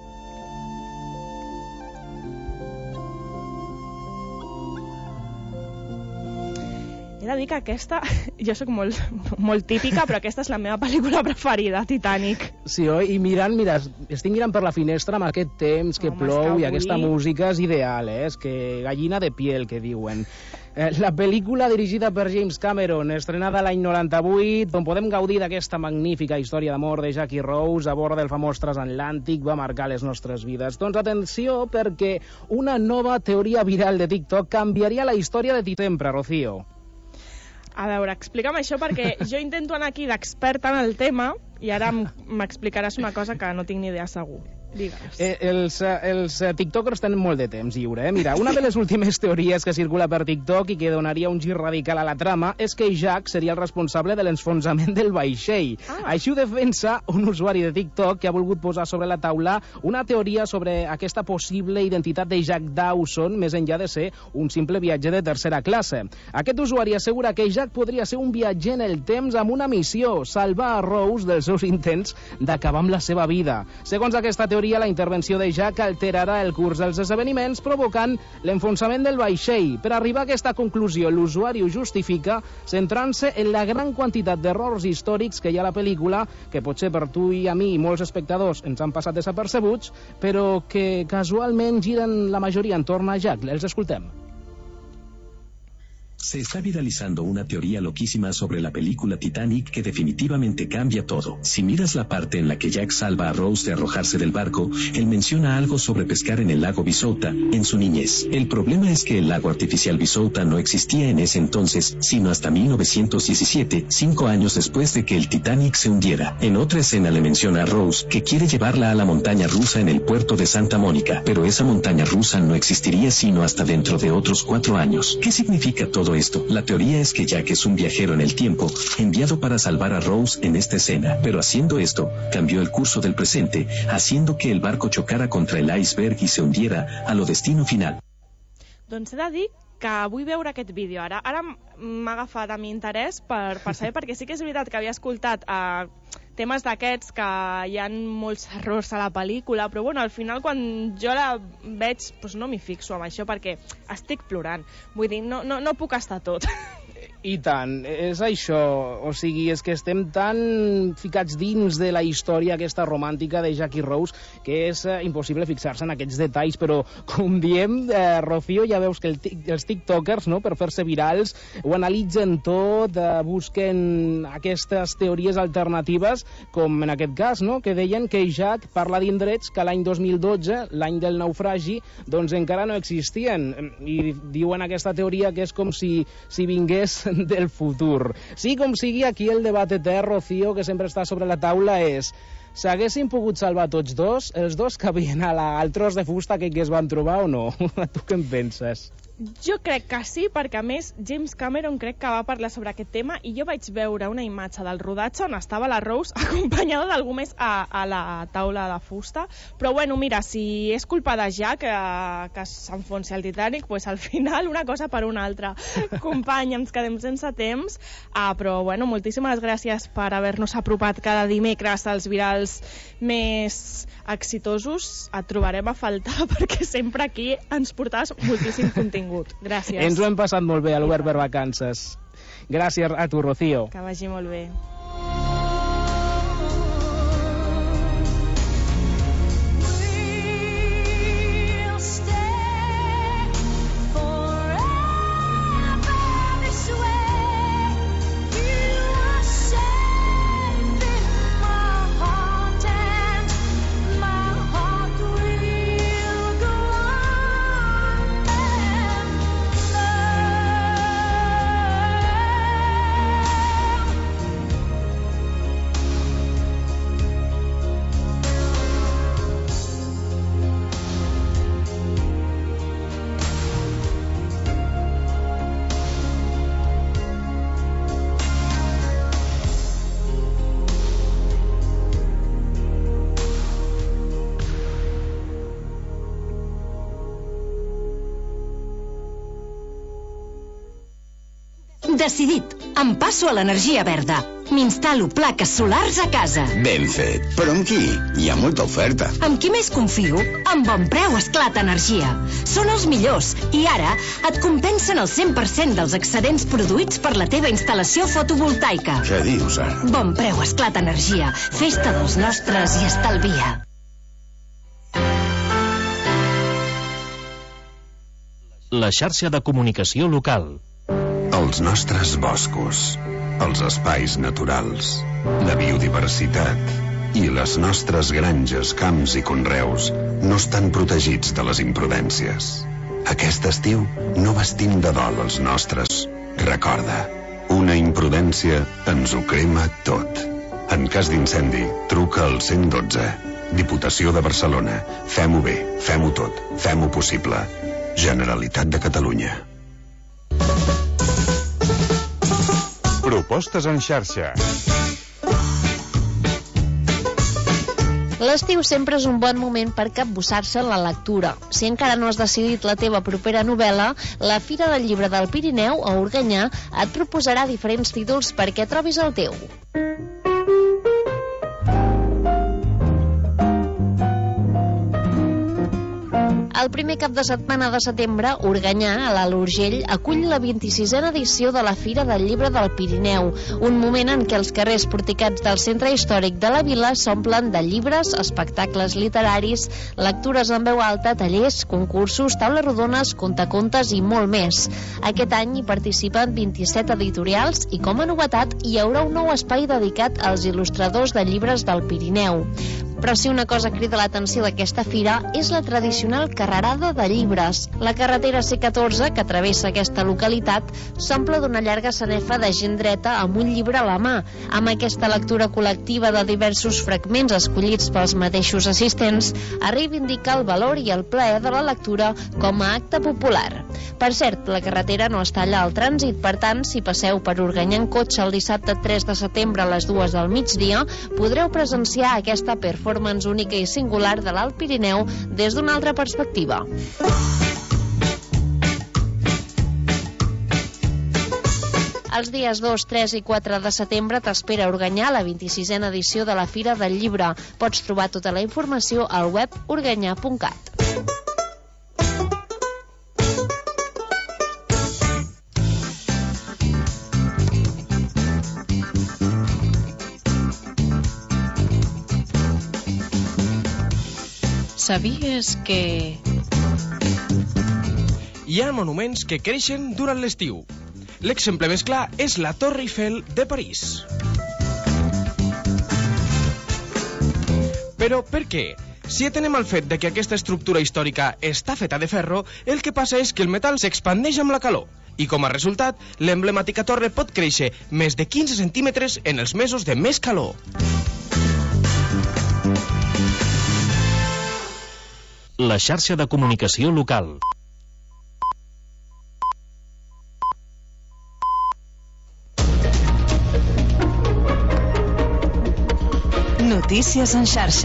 Speaker 9: He de dir que aquesta, jo sóc molt, molt típica, però aquesta és la meva pel·lícula preferida, Titanic.
Speaker 5: Sí, oi? I mirant, mira, estic mirant per la finestra amb aquest temps que
Speaker 9: Home,
Speaker 5: plou
Speaker 9: avui...
Speaker 5: i aquesta música és ideal, eh? És que gallina de piel, que diuen. Eh, la pel·lícula dirigida per James Cameron, estrenada l'any noranta-vuit, on podem gaudir d'aquesta magnífica història d'amor de Jackie Rose a bord del famós transatlàntic, va marcar les nostres vides. Doncs atenció, perquè una nova teoria viral de TikTok canviaria la història de ti sempre, Rocío.
Speaker 9: A veure, explica'm això perquè jo intento anar aquí d'experta en el tema i ara m'explicaràs una cosa que no tinc ni idea segur. Digues.
Speaker 5: Eh, els, els tiktokers tenen molt de temps lliure, eh? Mira, una de les últimes teories que circula per TikTok i que donaria un gir radical a la trama és que Jack seria el responsable de l'enfonsament del vaixell. Ah. Així ho defensa un usuari de TikTok que ha volgut posar sobre la taula una teoria sobre aquesta possible identitat de Jack Dawson més enllà de ser un simple viatger de tercera classe. Aquest usuari assegura que Jack podria ser un viatger en el temps amb una missió, salvar a Rose dels seus intents d'acabar amb la seva vida. Segons aquesta teoria, la intervenció de Jack alterarà el curs dels esdeveniments, provocant l'enfonsament del vaixell. Per arribar a aquesta conclusió, l'usuari ho justifica centrant-se en la gran quantitat d'errors històrics que hi ha a la pel·lícula, que potser per tu i a mi i molts espectadors ens han passat desapercebuts, però que casualment giren la majoria entorn a Jack. Els escoltem.
Speaker 6: Se está viralizando una teoría loquísima sobre la película Titanic que definitivamente cambia todo. Si miras la parte en la que Jack salva a Rose de arrojarse del barco, él menciona algo sobre pescar en el lago Bisouta, en su niñez. El problema es que el lago artificial Bisouta no existía en ese entonces, sino hasta mil novecientos diecisiete, cinco años después de que el Titanic se hundiera. En otra escena le menciona a Rose que quiere llevarla a la montaña rusa en el puerto de Santa Mónica, pero esa montaña rusa no existiría sino hasta dentro de otros cuatro años. ¿Qué significa todo esto? La teoría es que Jack es un viajero en el tiempo, enviado para salvar a Rose en esta escena, pero haciendo esto, cambió el curso del presente, haciendo que el barco chocara contra el iceberg y se hundiera a lo destino final.
Speaker 9: Doncs he de dir que vull veure aquest vídeo. Ara ara m'ha agafat a mi interès per, per saber, perquè sí que és veritat que havia escoltat eh, temes d'aquests que hi ha molts errors a la pel·lícula, però bueno, al final quan jo la veig doncs no m'hi fixo amb això perquè estic plorant. Vull dir, no, no, no puc estar tot.
Speaker 5: I tant, és això, o sigui, és que estem tan ficats dins de la història aquesta romàntica de Jackie Rose que és eh, impossible fixar-se en aquests detalls, però com diem, eh, Rocío, ja veus que el tic, els tiktokers, no?, per fer-se virals, ho analitzen tot, eh, busquen aquestes teories alternatives, com en aquest cas, no?, que deien que Jack parla d'indrets que l'any dos mil dotze, l'any del naufragi, doncs encara no existien, i diuen aquesta teoria que és com si, si vingués del futur. Sí, com sigui, aquí el debat etern, Rocío, que sempre està sobre la taula, és: s'haguessin pogut salvar tots dos? Els dos cabien a la, al tros de fusta que, que es van trobar o no? Tu què en penses?
Speaker 9: Jo crec que sí, perquè a més James Cameron crec que va parlar sobre aquest tema i jo vaig veure una imatge del rodatge on estava la Rose acompanyada d'algú més a, a la taula de fusta, però bueno, mira, si és culpa de Jack que, que s'enfonsi el Titanic, pues al final una cosa per una altra. Company, ens quedem sense temps, ah, però bueno, moltíssimes gràcies per haver-nos apropat cada dimecres als virals més exitosos. Et trobarem a faltar perquè sempre aquí ens portes moltíssim contingut. Gràcies.
Speaker 5: Ens ho hem passat molt bé a l'Obert per Vacances. Gràcies a tu, Rocío.
Speaker 9: Que vagi molt bé.
Speaker 7: Decidit, em passo a l'energia verda. M'instal·lo plaques solars a casa.
Speaker 8: Ben fet. Però amb qui? Hi ha molta oferta.
Speaker 7: Amb qui més confio? Amb Bon Preu Esclat Energia. Són els millors i ara et compensen el cent per cent dels excedents produïts per la teva instal·lació fotovoltaica.
Speaker 8: Què dius, ara?
Speaker 7: Bon Preu Esclat Energia. Festa dels nostres i estalvia.
Speaker 10: La xarxa de comunicació local.
Speaker 8: Els nostres boscos, els espais naturals, la biodiversitat i les nostres granges, camps i conreus no estan protegits de les imprudències. Aquest estiu no vestim de dol els nostres. Recorda, una imprudència ens ho crema tot. En cas d'incendi, truca al cent i dotze. Diputació de Barcelona. Fem-ho bé, fem-ho tot, fem-ho possible. Generalitat de Catalunya.
Speaker 11: Propostes en xarxa.
Speaker 25: L'estiu sempre és un bon moment per capbussar-se en la lectura. Si encara no has decidit la teva propera novel·la, la Fira del Llibre del Pirineu, a Organyà, et proposarà diferents títols perquè trobis el teu. El primer cap de setmana de setembre, Organyà, a l'Alt Urgell, acull la vint-i-sisena edició de la Fira del Llibre del Pirineu, un moment en què els carrers porticats del centre històric de la vila s'omplen de llibres, espectacles literaris, lectures en veu alta, tallers, concursos, taules rodones, contacontes i molt més. Aquest any hi participen vint-i-set editorials i, com a novetat, hi haurà un nou espai dedicat als il·lustradors de llibres del Pirineu. Però si una cosa crida l'atenció d'aquesta fira és la tradicional carrerada de llibres. La carretera C catorze, que travessa aquesta localitat, s'omple d'una llarga sanefa de gent dreta amb un llibre a la mà. Amb aquesta lectura col·lectiva de diversos fragments escollits pels mateixos assistents, es reivindica el valor i el plaer de la lectura com a acte popular. Per cert, la carretera no està allà al trànsit, per tant, si passeu per Organyà en cotxe el dissabte tres de setembre a les dues del migdia, podreu presenciar aquesta performance única i singular de l'Alt Pirineu des d'una altra perspectiva. Els dies dos, tres i quatre de setembre t'espera a Organyà la vint-i-sisena edició de la Fira del Llibre. Pots trobar tota la informació al web organyà punt cat.
Speaker 11: Sabies que...
Speaker 3: Hi ha monuments que creixen durant l'estiu. L'exemple més clar és la Torre Eiffel de París. Però per què? Si atenem al fet de que aquesta estructura històrica està feta de ferro, el que passa és que el metall s'expandeix amb la calor. I com a resultat, l'emblemàtica torre pot créixer més de quinze centímetres en els mesos de més calor.
Speaker 10: La xarxa de comunicació local.
Speaker 12: Notícies en xarxa.